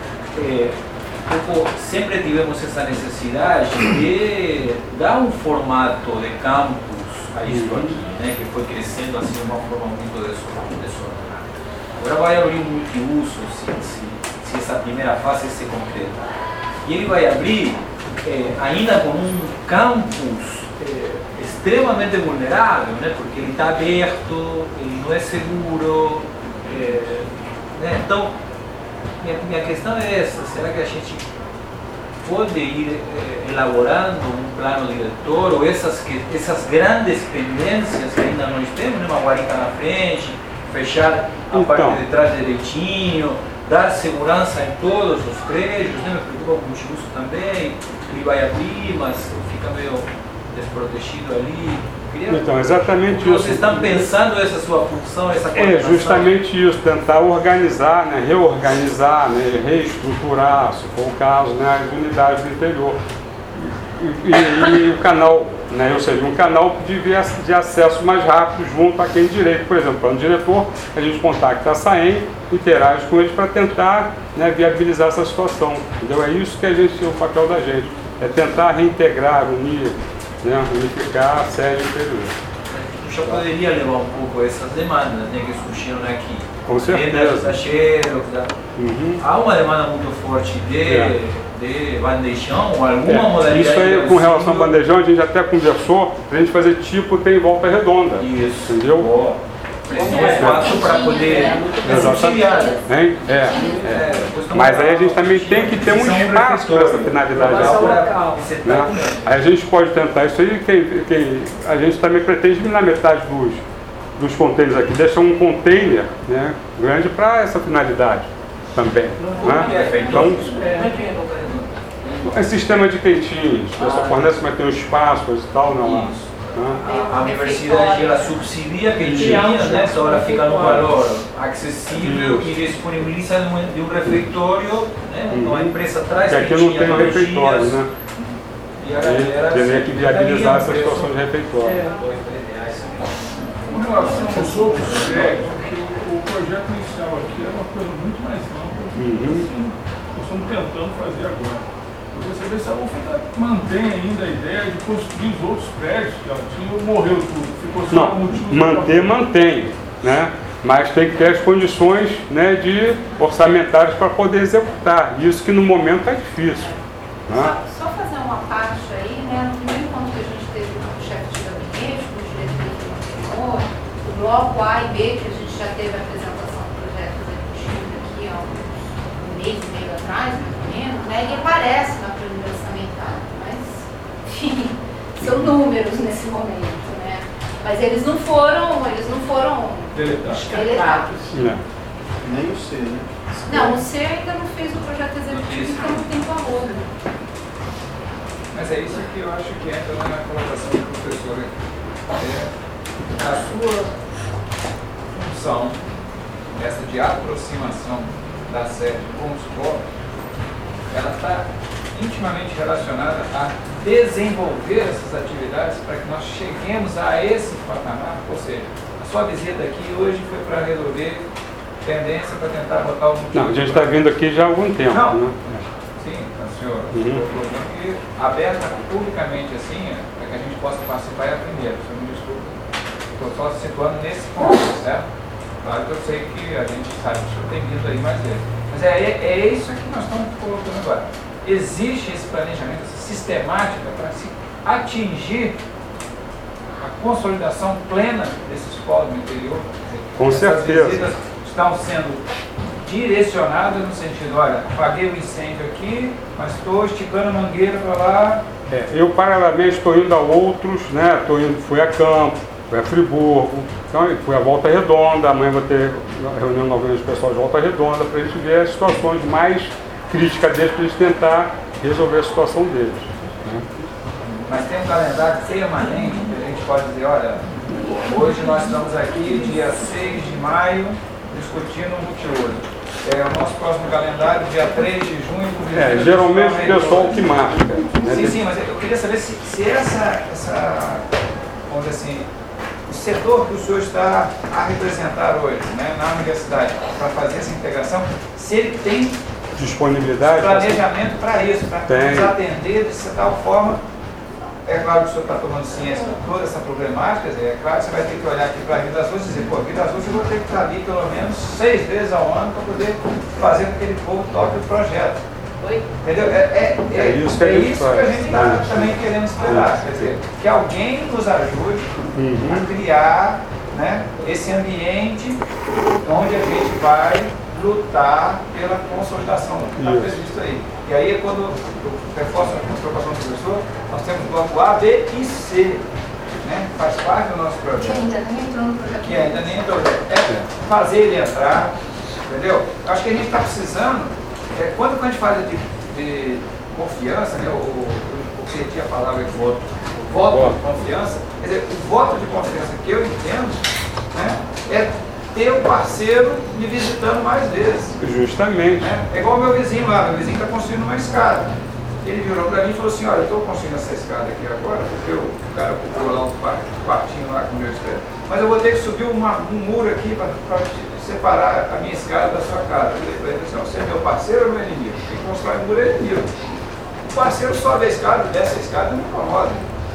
é, sempre tivemos essa necessidade de dar um formato de campus a isso aqui, né? Que foi crescendo assim de uma forma muito desordenada. Agora vai abrir um multiuso, se, se, se essa primeira fase se concreta. E ele vai abrir É, ainda com um campus é, extremamente vulnerável, né? Porque ele está aberto, ele não é seguro. É, né? Então, minha, minha questão é essa: será que a gente pode ir é, elaborando um plano diretor, ou essas, essas grandes pendências que ainda nós temos, né? Uma guarita na frente, fechar a então. parte de trás direitinho, dar segurança em todos os prédios, né? Me preocupa com o multiuso também, ele vai abrir, mas fica meio desprotegido ali. Queria... Então, exatamente isso. Vocês estão pensando essa sua função, essa coordenação? É justamente isso, tentar organizar, né? Reorganizar, né? Reestruturar, se for o caso, né? As unidades do interior. E, e, e o canal, né? Ou seja, um canal de, de acesso mais rápido junto a quem direito. Por exemplo, plano diretor, a gente contacta a SAEM, interage com eles para tentar, né, viabilizar essa situação. Entendeu? É isso que a gente, o papel da gente, é tentar reintegrar, unir, né, unificar a sede interior. Xuxa poderia levar um pouco essas demandas, né, que surgiram aqui. Com certeza. Exagero, uhum. Há uma demanda muito forte de, é. de bandejão, ou alguma é. modalidade. Isso aí, com relação ao bandejão, a gente até conversou pra gente fazer tipo tem volta redonda. Isso. Entendeu? Oh. Não é fácil para poder auxiliar. É, é, é. Mas aí a gente também tem que ter um espaço para essa finalidade. Né? Aí a gente pode tentar isso aí, quem, quem, a gente também pretende na metade dos, dos containers aqui, deixar um container, né, grande para essa finalidade também. Né? Então, é sistema de quentinhos, essa fornece, mas tem um espaço e tal, não lá. A universidade ela subsidia a quentinha, né? Então ela fica no valor acessível e disponibiliza de um refeitório, né? Então a empresa traz quentinha. Aqui não tem um refeitório, né? E a galera teria que viabilizar essa situação de refeitório. Com relação ao sobre o prédio, o projeto inicial aqui era uma coisa muito mais ampla do que uhum. nós estamos tentando fazer agora. Eu queria saber se a U F A mantém ainda a ideia de construir os outros prédios que ela tinha ou morreu tudo? Ficou só não, um motivo manter, mantém, né? Mas tem que ter as condições, né, de orçamentárias para poder executar. Isso que no momento é difícil. Né? Só, só fazer uma parte aí, né? No primeiro encontro que a gente teve com o chefe de gabinete, com o diretor do anterior, o bloco A e B, que a gente já teve a apresentação do projeto executivo aqui há um mês e meio atrás, mais ou menos, né? Ele aparece na planilha orçamentária, mas, enfim, são números nesse momento, né? Mas eles não foram, eles não foram deletados. Nem o C, né? Não, o C ainda não fez o projeto executivo, então não tem valor. Mas é isso que eu acho que entra na colocação do professor. É a sua função, essa de aproximação da sede com os blocos, ela está intimamente relacionada a desenvolver essas atividades para que nós cheguemos a esse patamar. Ou seja, a sua visita aqui hoje foi para resolver tendência para tentar botar o motivo. Não, a gente está vindo aqui já há algum tempo. Não. Né? Sim, a senhora. Uhum. E aberta publicamente assim, para que a gente possa participar é a primeira. Se eu me desculpe, estou só situando nesse ponto, certo? Claro que eu sei que a gente sabe que o senhor tem vindo aí mais vezes. Mas é, é isso que nós estamos colocando agora. Existe esse planejamento, essa sistemática para se atingir a consolidação plena desses polos no interior. Com Essas certeza. visitas estão sendo direcionadas no sentido, olha, apaguei o incêndio aqui, mas estou esticando a mangueira para lá. É, eu paralelamente estou indo a outros, né? Tô indo, fui a Campo, fui a Friburgo, então fui a Volta Redonda, amanhã vou ter reunião novamente com o pessoal de Volta Redonda para a gente ver as situações mais críticas deles, para a gente tentar resolver a situação deles. Né? Mas tem um calendário permanente que a gente pode dizer, olha, hoje nós estamos aqui, dia seis de maio, discutindo um multiuso. É o nosso próximo calendário, dia três de junho. É, geralmente o pessoal que marca. Né? Sim, sim, mas eu queria saber se, se essa, essa, vamos dizer assim, o setor que o senhor está a representar hoje, né, na universidade, para fazer essa integração, se ele tem disponibilidade, planejamento para isso, para nos atender de tal forma. É claro que o senhor está tomando ciência de toda essa problemática, é claro que você vai ter que olhar aqui para a Rio das Ostras e dizer, pô, Rio das Ostras eu vou ter que estar ali pelo menos seis vezes ao ano para poder fazer com que aquele povo toque o projeto. Oi? Entendeu? É, é, é, é isso que é a gente, isso que a gente está também querendo esperar. Quer dizer, que alguém nos ajude uhum. a criar, né, esse ambiente onde a gente vai lutar pela consolidação do que está previsto aí. E aí é quando eu reforço a preocupação do professor, nós temos o bloco A, B e C, né? Faz parte do nosso projeto. Que ainda nem entrou no projeto. Que ainda nem entrou. É fazer ele entrar, entendeu? Acho que a gente está precisando, é, quando a gente fala de, de confiança, né? O, o, o que tinha a palavra aqui, voto, o voto de confiança, quer dizer, o voto de confiança que eu entendo, né? É ter um parceiro me visitando mais vezes. Justamente. Né? É igual o meu vizinho lá, meu vizinho está construindo uma escada. Ele virou para mim e falou assim, olha, eu estou construindo essa escada aqui agora, porque o cara comprou lá um quartinho lá com o meu espelho, mas eu vou ter que subir uma, um muro aqui para separar a minha escada da sua casa. Eu falei para ele assim, você é meu parceiro ou meu inimigo? Quem constrói um muro é inimigo. O parceiro sobe a escada, desce a escada, não me incomoda.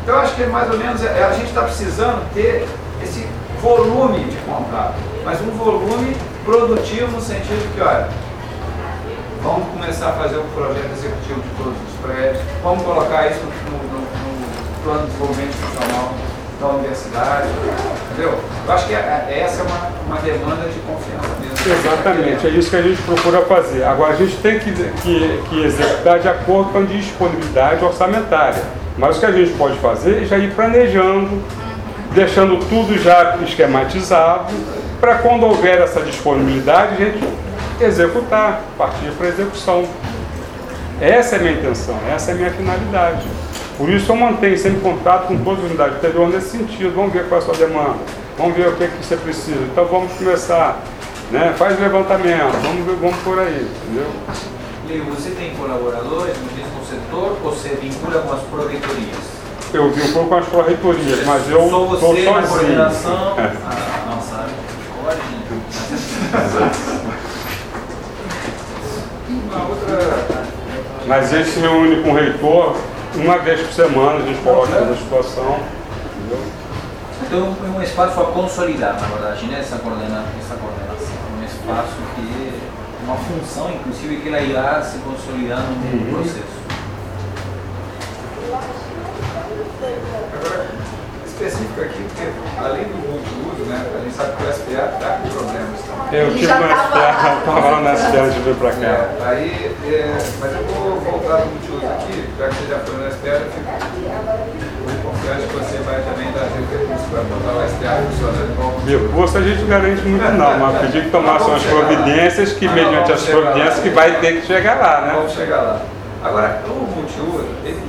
Então, eu acho que mais ou menos é, a gente está precisando ter esse volume de contato, mas um volume produtivo no sentido que, olha, vamos começar a fazer um projeto executivo de todos os prédios, vamos colocar isso no, no, no plano de desenvolvimento institucional da universidade, entendeu? Eu acho que essa é uma, uma demanda de confiança mesmo. Exatamente, é isso que a gente procura fazer. Agora, a gente tem que, que, que executar de acordo com a disponibilidade orçamentária. Mas o que a gente pode fazer é já ir planejando, deixando tudo já esquematizado, para quando houver essa disponibilidade, a gente executar, partir para a execução. Essa é a minha intenção, essa é a minha finalidade. Por isso eu mantenho sempre contato com todas as unidades do interior nesse sentido. Vamos ver qual é a sua demanda, vamos ver o que, é que você precisa. Então vamos começar, né? Faz levantamento, vamos, ver, vamos por aí, entendeu? E você tem colaboradores no mesmo setor ou você vincula com as pró-reitorias? Eu vinculo com as pró-reitorias, mas eu estou sozinho. Na coordenação, é. a nossa Mas a gente se reúne com o reitor uma vez por semana, a gente coloca toda a situação. Entendeu? Então é um espaço para consolidar, na verdade, né? essa, coordena, essa coordenação. Um espaço que é uma função, inclusive, que ela irá se consolidar no uhum. processo. Agora, específico aqui, porque além do multiuso, né, a gente sabe que o S P A está com problemas. Tá? Eu tive no S P A, estava lá no S P A de vir para cá. É, aí, é, mas eu vou voltar do multiuso aqui, já que você já foi no S P A, eu fico muito confiante que você vai também dar recursos para botar o S P A funcionando igual o recurso a gente garante muito não, mas pedi que tomassem as providências, que mediante as providências que vai ter que chegar lá, né? Vamos chegar lá. Agora, o multiuso, ele,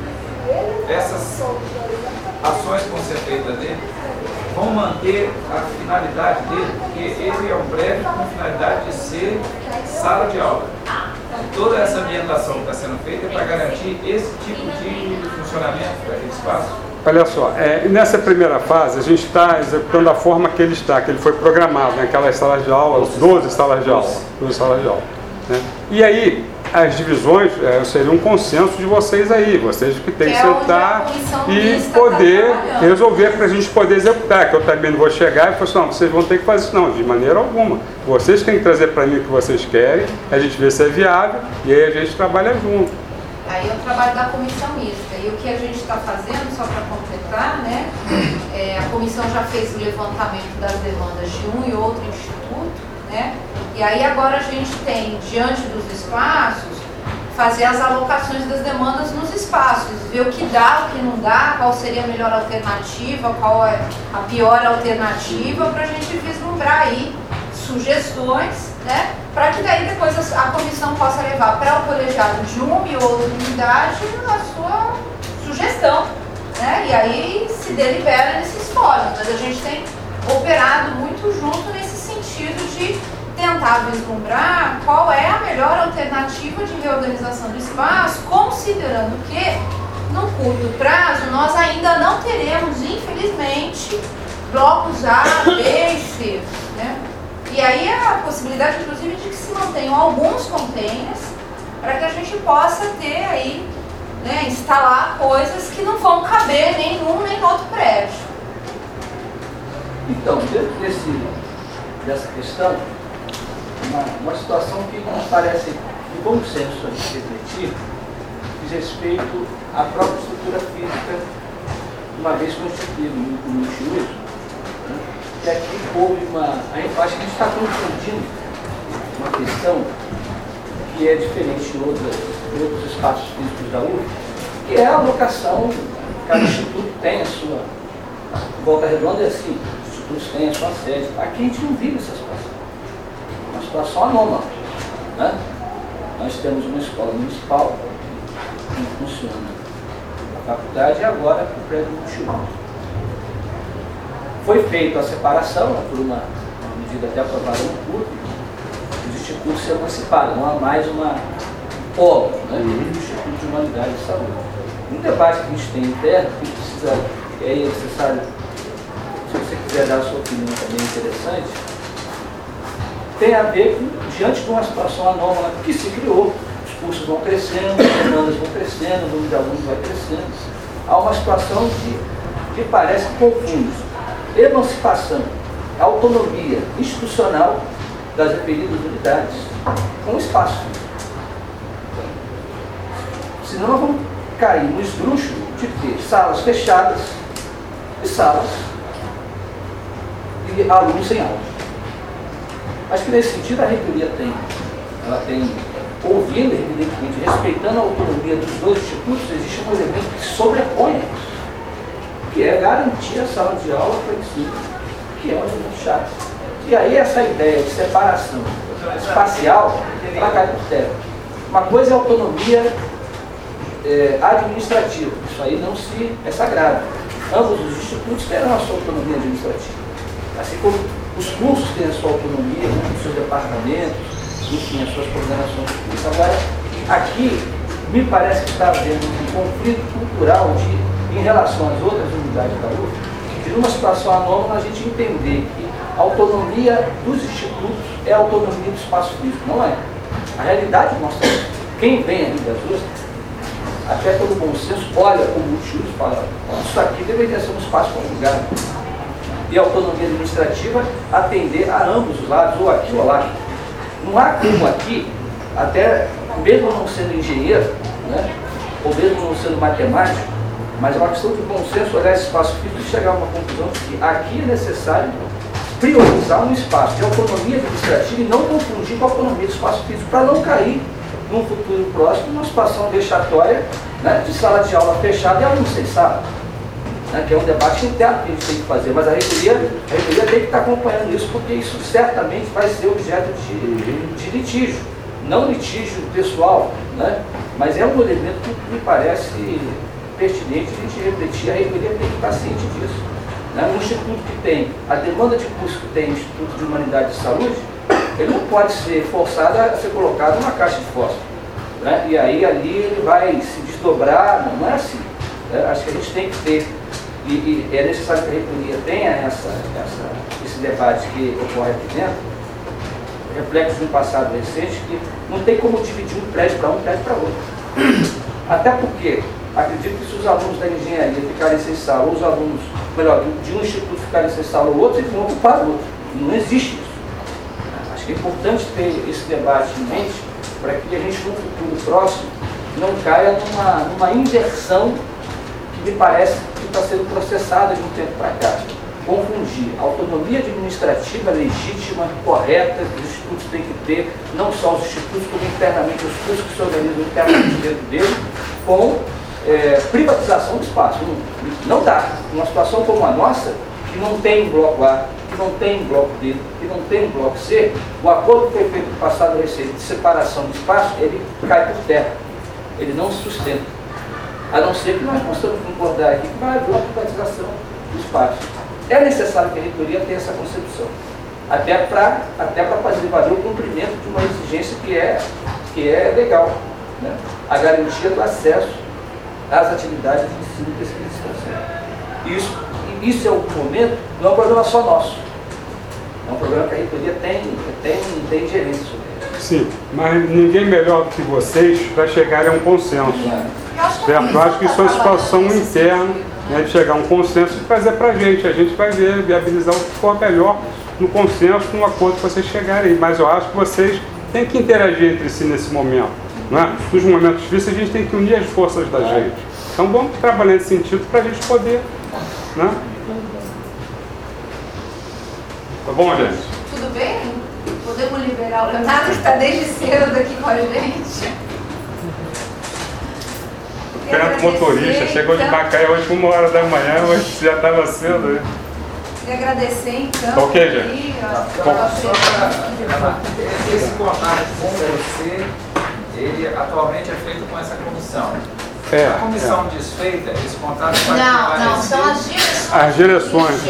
essas ações que vão ser feitas dele vão manter a finalidade dele, porque ele é um prédio com finalidade de ser sala de aula. E toda essa ambientação que está sendo feita é para garantir esse tipo de funcionamento daquele espaço. Olha só, é, nessa primeira fase a gente está executando da forma que ele está, que ele foi programado, né, aquelas salas de aula, doze salas de aula, doze salas de aula, né? E aí, as divisões é, seria um consenso de vocês aí, vocês que têm que, que sentar é e poder tá resolver para a gente poder executar, que eu também não vou chegar e falar assim, não, vocês vão ter que fazer isso, não, de maneira alguma. Vocês têm que trazer para mim o que vocês querem, a gente vê se é viável e aí a gente trabalha junto. Aí é o trabalho da comissão mista. E o que a gente está fazendo, só para completar, né, é, a comissão já fez o levantamento das demandas de um e outro instituto, né? E aí agora a gente tem, diante dos espaços, fazer as alocações das demandas nos espaços, ver o que dá, o que não dá, qual seria a melhor alternativa, qual é a pior alternativa, para a gente vislumbrar aí sugestões, né? Para que daí depois a, a comissão possa levar para o colegiado de uma e outra unidade a sua sugestão, né? E aí se delibera nesses fóruns, mas a gente tem operado muito junto nesse sentido de tentar vislumbrar qual é a melhor alternativa de reorganização do espaço, considerando que, no curto prazo, nós ainda não teremos, infelizmente, blocos A, B e C, né? E aí a possibilidade, inclusive, de que se mantenham alguns containers para que a gente possa ter aí, né, instalar coisas que não vão caber nem num nem no outro prédio. Então, dentro desse, dessa questão, Uma, uma situação que nos parece de bom senso a gente refletir diz respeito à própria estrutura física, uma vez constituída no multiuso, né? Que aqui houve uma. A gente acha que a gente está confundindo uma questão que é diferente de outras, de outros espaços físicos da U F, que é a alocação, cada instituto tem a sua. Volta Redonda é assim, os institutos têm a sua sede. Aqui a gente não vive essa situação. Uma situação anômala, né? Nós temos uma escola municipal que funciona a faculdade e agora o prédio multiuso. Foi feita a separação, né, por uma, uma medida até aprovada no público, os institutos se emanciparam, não há mais uma polo, né, do Instituto de Humanidade e Saúde. Um debate que a gente tem interno, que precisa, é necessário, se você quiser dar a sua opinião também interessante, tem a ver com, diante de uma situação anômala que se criou, os cursos vão crescendo, as demandas vão crescendo, o número de alunos vai crescendo. há uma situação que, que parece confusa. Emancipação, autonomia institucional das referidas unidades com espaço. Senão nós vamos cair no esdrúxulo de ter salas fechadas e salas e alunos sem aula. Acho que nesse sentido a reitoria tem, ela tem, ouvindo, evidentemente, respeitando a autonomia dos dois institutos, existe um elemento que sobrepõe isso, que é garantir a sala de aula para o ensino, que é um elemento chato. E aí essa ideia de separação espacial, ela cai por terra. Uma coisa é a autonomia é, administrativa, isso aí não se é sagrado. Ambos os institutos terão a sua autonomia administrativa. Assim como os cursos têm a sua autonomia, né, os seus departamentos, enfim, as suas coordenações de curso. Agora, aqui, me parece que está havendo um conflito cultural de, em relação às outras unidades da U F, de numa situação anômala a gente entender que a autonomia dos institutos é a autonomia do espaço físico. Não é. A realidade mostra isso. Quem vem ali das U F, até pelo bom senso, olha o multiuso e fala, isso aqui deveria ser um espaço conjugado. E a autonomia administrativa atender a ambos os lados, ou aqui ou lá. Não há como aqui, até mesmo não sendo engenheiro, né, ou mesmo não sendo matemático, mas é uma questão de bom senso olhar esse espaço físico e chegar a uma conclusão de que aqui é necessário priorizar um espaço de autonomia administrativa e não confundir com a autonomia do espaço físico, para não cair num futuro próximo numa situação vexatória, né, de sala de aula fechada e aluno sem sala. Né, que é um debate interno que a gente tem que fazer, mas a reitoria, a reitoria tem que estar acompanhando isso, porque isso certamente vai ser objeto de, de litígio, não litígio pessoal, né, mas é um elemento que me parece pertinente a gente refletir. A reitoria tem que estar ciente disso. Né, um instituto que tem a demanda de curso que tem o Instituto de Humanidade e Saúde, ele não pode ser forçado a ser colocado numa caixa de fósforo, né, e aí ali ele vai se desdobrar, não, não é assim. Né, acho que a gente tem que ter, E, e é necessário que a reitoria tenha essa, essa, esse debate que ocorre aqui dentro, reflexo de um passado recente, que não tem como dividir um prédio para um, um prédio para outro. Até porque, acredito que se os alunos da engenharia ficarem sem sala, ou os alunos, melhor, de um instituto ficarem sem sala ou outro, eles vão ocupar o outro. Não existe isso. Acho que é importante ter esse debate em mente, para que a gente, no futuro próximo, não caia numa, numa inversão que me parece que está sendo processada de um tempo para cá. Confundir a autonomia administrativa legítima, correta, que os institutos têm que ter, não só os institutos, como internamente os cursos que se organizam internamente dentro dele, com é, privatização do espaço. Não, não dá. Uma situação como a nossa, que não tem um bloco A, que não tem um bloco B, que não tem um bloco C, o acordo que foi feito no passado recente de separação do espaço, ele cai por terra. Ele não se sustenta. A não ser que nós possamos concordar aqui que vai haver uma privatização do espaço. É necessário que a reitoria tenha essa concepção, até para até para fazer valer o cumprimento de uma exigência que é, que é legal, né? A garantia do acesso às atividades de ensino e pesquisa e extensão. Isso, isso é o momento, não é um problema só nosso, é um problema que a reitoria tem, tem, tem gerência sobre ele. Sim, mas ninguém melhor do que vocês para chegar a um consenso. Certo? Eu acho que isso é uma situação interna, né, de chegar a um consenso e trazer para a gente. A gente vai ver, viabilizar o que for melhor no consenso, no acordo que vocês chegarem. Mas eu acho que vocês têm que interagir entre si nesse momento. Né? Nos momentos difíceis, a gente tem que unir as forças da gente. Então vamos trabalhar nesse sentido para a gente poder. Né? Tá bom, gente? Tudo bem? Podemos liberar o Leonardo, que está desde cedo aqui com a gente. Esperando o motorista, chegou de Macaé hoje uma hora da manhã, hoje já estava cedo. Né? Queria agradecer então. Ok, gente. Esse contato com você, ele atualmente é feito com essa comissão. É, a comissão é. desfeita, esse contato vai Não, não, são as direções. As direções.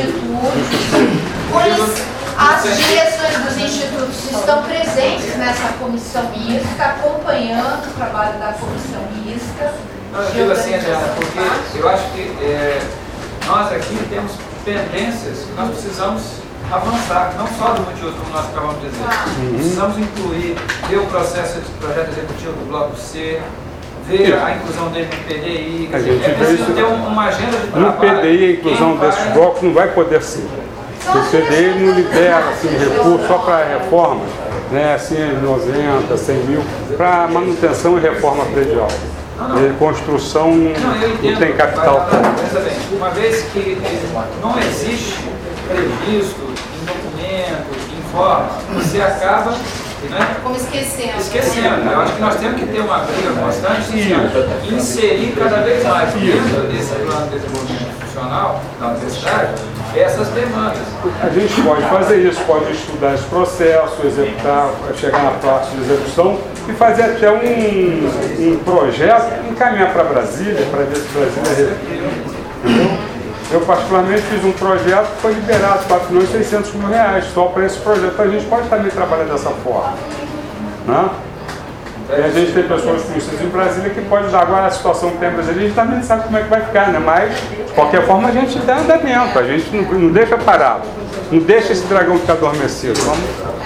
As direções dos institutos estão presentes nessa comissão mista, acompanhando o trabalho da comissão mista. Não, eu digo assim, Adriana, porque eu acho que é, nós aqui temos pendências que nós precisamos avançar, não só do multiuso, como nós acabamos de dizer. Uhum. Precisamos incluir, ver o processo de projeto executivo do Bloco C, ver a inclusão dele no P D I, quer A dizer, gente é vê preciso isso. ter um- uma agenda de No trabalho. P D I, a inclusão Quem desses vai- blocos não vai poder ser. O P D I não libera assim, recurso só para reformas, né, assim, noventa, cem mil, para manutenção e reforma predial. E construção não, Não, eu não entendo, tem capital. mas, pensa bem, uma vez que não existe previsto em documento, em forma, você acaba, né, Como esquecendo. esquecendo. Eu acho que nós temos que ter uma briga constante e inserir cada vez mais dentro desse plano de desenvolvimento funcional da universidade essas demandas. A gente pode fazer isso, pode estudar esse processo, executar, chegar na parte de execução e fazer até um, um projeto, encaminhar para Brasília, para ver se Brasília... Entendeu? Eu particularmente fiz um projeto que foi liberado quatro milhões e seiscentos mil reais só para esse projeto. A gente pode também trabalhar dessa forma. Né? E a gente tem pessoas conhecidas em Brasília que podem dar. Agora a situação que tem em Brasília, a gente também não sabe como é que vai ficar, né? Mas de qualquer forma a gente dá andamento, a gente não, não deixa parado, não deixa esse dragão ficar adormecido. Vamos...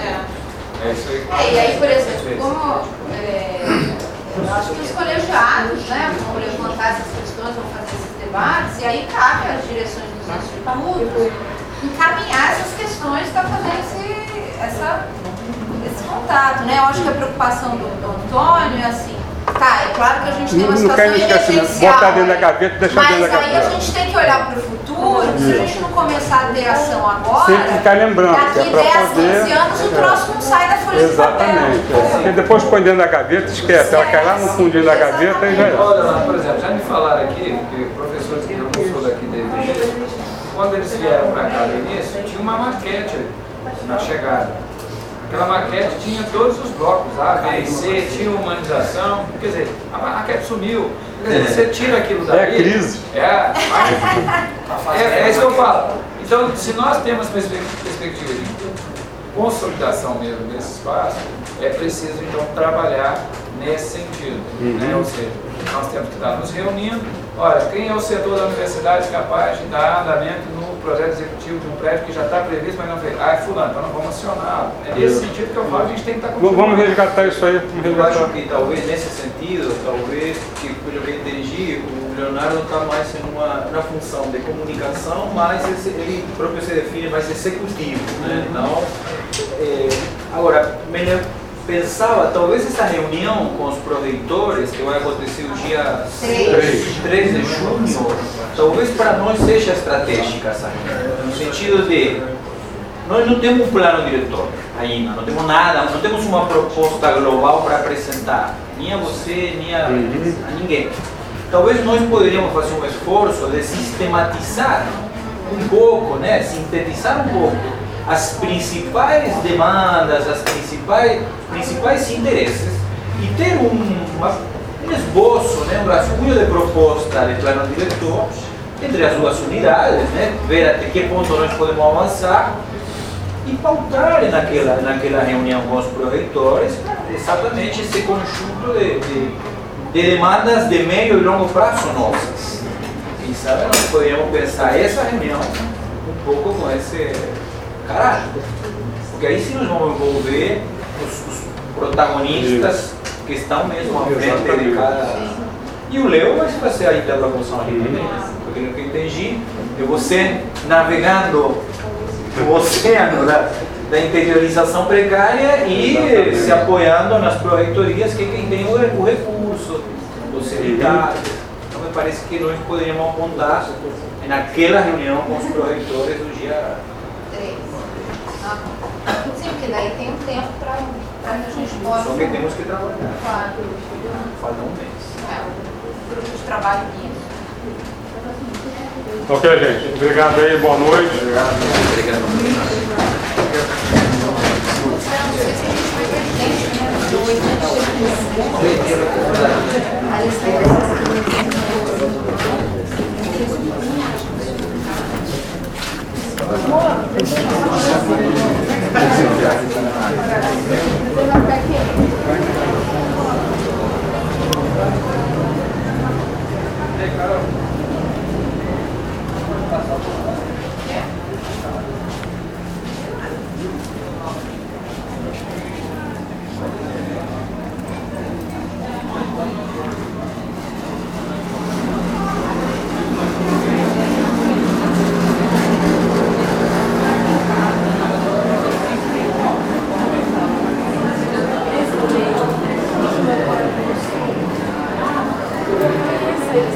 É isso aí. É, e aí, por exemplo, como é, eu acho que os colegiados, né, vão levantar essas questões, vão fazer esses debates, e aí cabe às direções dos institutos encaminhar essas questões para fazer esse, essa, esse contato, né? Eu acho que a preocupação do, do Antônio é assim, tá, é claro que a gente tem uma Não, não situação quer esquecer, emergencial, botar dentro da gaveta e deixar mas dentro da aí gaveta. a gente tem que olhar para o futuro, se a gente não começar a ter ação agora, Sempre ficar lembrando que é daqui para dez, poder... quinze anos o troço não sai da folha de papel. Exatamente. É. Porque depois põe dentro da gaveta, esquece. Ela cai lá no fundinho da gaveta e já é. Olha lá, por exemplo, já me falaram aqui, que professores que eu não sou daqui desde o início, quando eles vieram para cá no início, tinha uma maquete na chegada. Aquela maquete tinha todos os blocos, A, B e C, tinha humanização, quer dizer, a maquete sumiu. Quer dizer, você tira aquilo daí. É a crise. É, mas, é, é isso que eu falo. Então, se nós temos perspectiva de consolidação mesmo desse espaço, é preciso então trabalhar nesse sentido. Uhum. Né? Ou seja, nós temos que estar nos reunindo. Olha, quem é o setor da universidade capaz de dar andamento no projeto executivo de um prédio que já está previsto, mas não fez? Ah, é fulano, então não vamos acioná-lo. É nesse sentido que eu falo, a gente tem que estar Vamos vamos resgatar isso aí. Vamos Eu acho resgatar. que talvez nesse sentido, talvez, que pelo que eu entendi, o Leonardo está mais em uma, na função de comunicação, mas esse, ele próprio se define mais executivo, né? Então, é, agora, melhor pensava, talvez essa reunião com os proreitores, que vai acontecer o dia três de junho, talvez para nós seja estratégica essa reunião, no sentido de nós não temos um plano diretor ainda, não temos nada, não temos uma proposta global para apresentar, nem a você, nem a, a ninguém. Talvez nós poderíamos fazer um esforço de sistematizar um pouco, né, sintetizar um pouco as principais demandas, as principais, principais interesses e ter um, uma, um esboço, né, um rascunho de proposta de plano diretor entre as duas unidades, né, ver até que ponto nós podemos avançar e pautar naquela, naquela reunião com os proreitores exatamente esse conjunto de, de, de demandas de médio e longo prazo nossas. Quem sabe nós poderíamos pensar essa reunião um pouco com esse caráter, porque aí sim nós vamos envolver os, os protagonistas que estão mesmo à frente de cada... E o Leo vai fazer a interlocução ali também, né? Porque pelo que eu entendi, é você navegando o oceano da, da interiorização precária e se apoiando nas proreitorias, que é quem tem o, o recurso, os sindicatos. Então me parece que nós poderíamos apontar naquela reunião com os proreitores do dia Sim, porque daí tem um tempo para que a gente possa... Só que temos que trabalhar. Claro. Falta um mês. É, o grupo de trabalho nisso. Ok, gente. Obrigado aí, boa noite. Obrigado.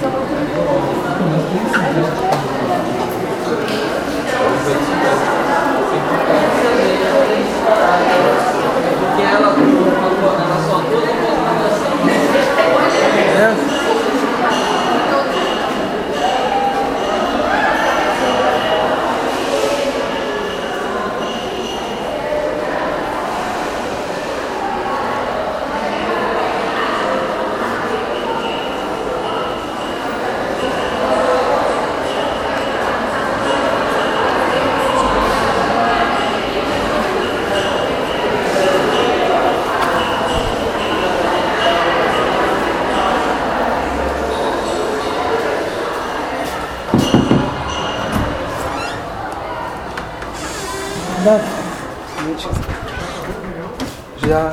Porque ela, ela só toda a Já.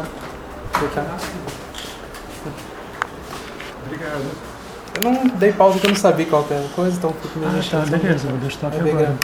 Obrigado. Eu não dei pausa porque eu não sabia qual que era a coisa, então fico me Ah, deixando. tá, beleza, vou deixar Obrigado.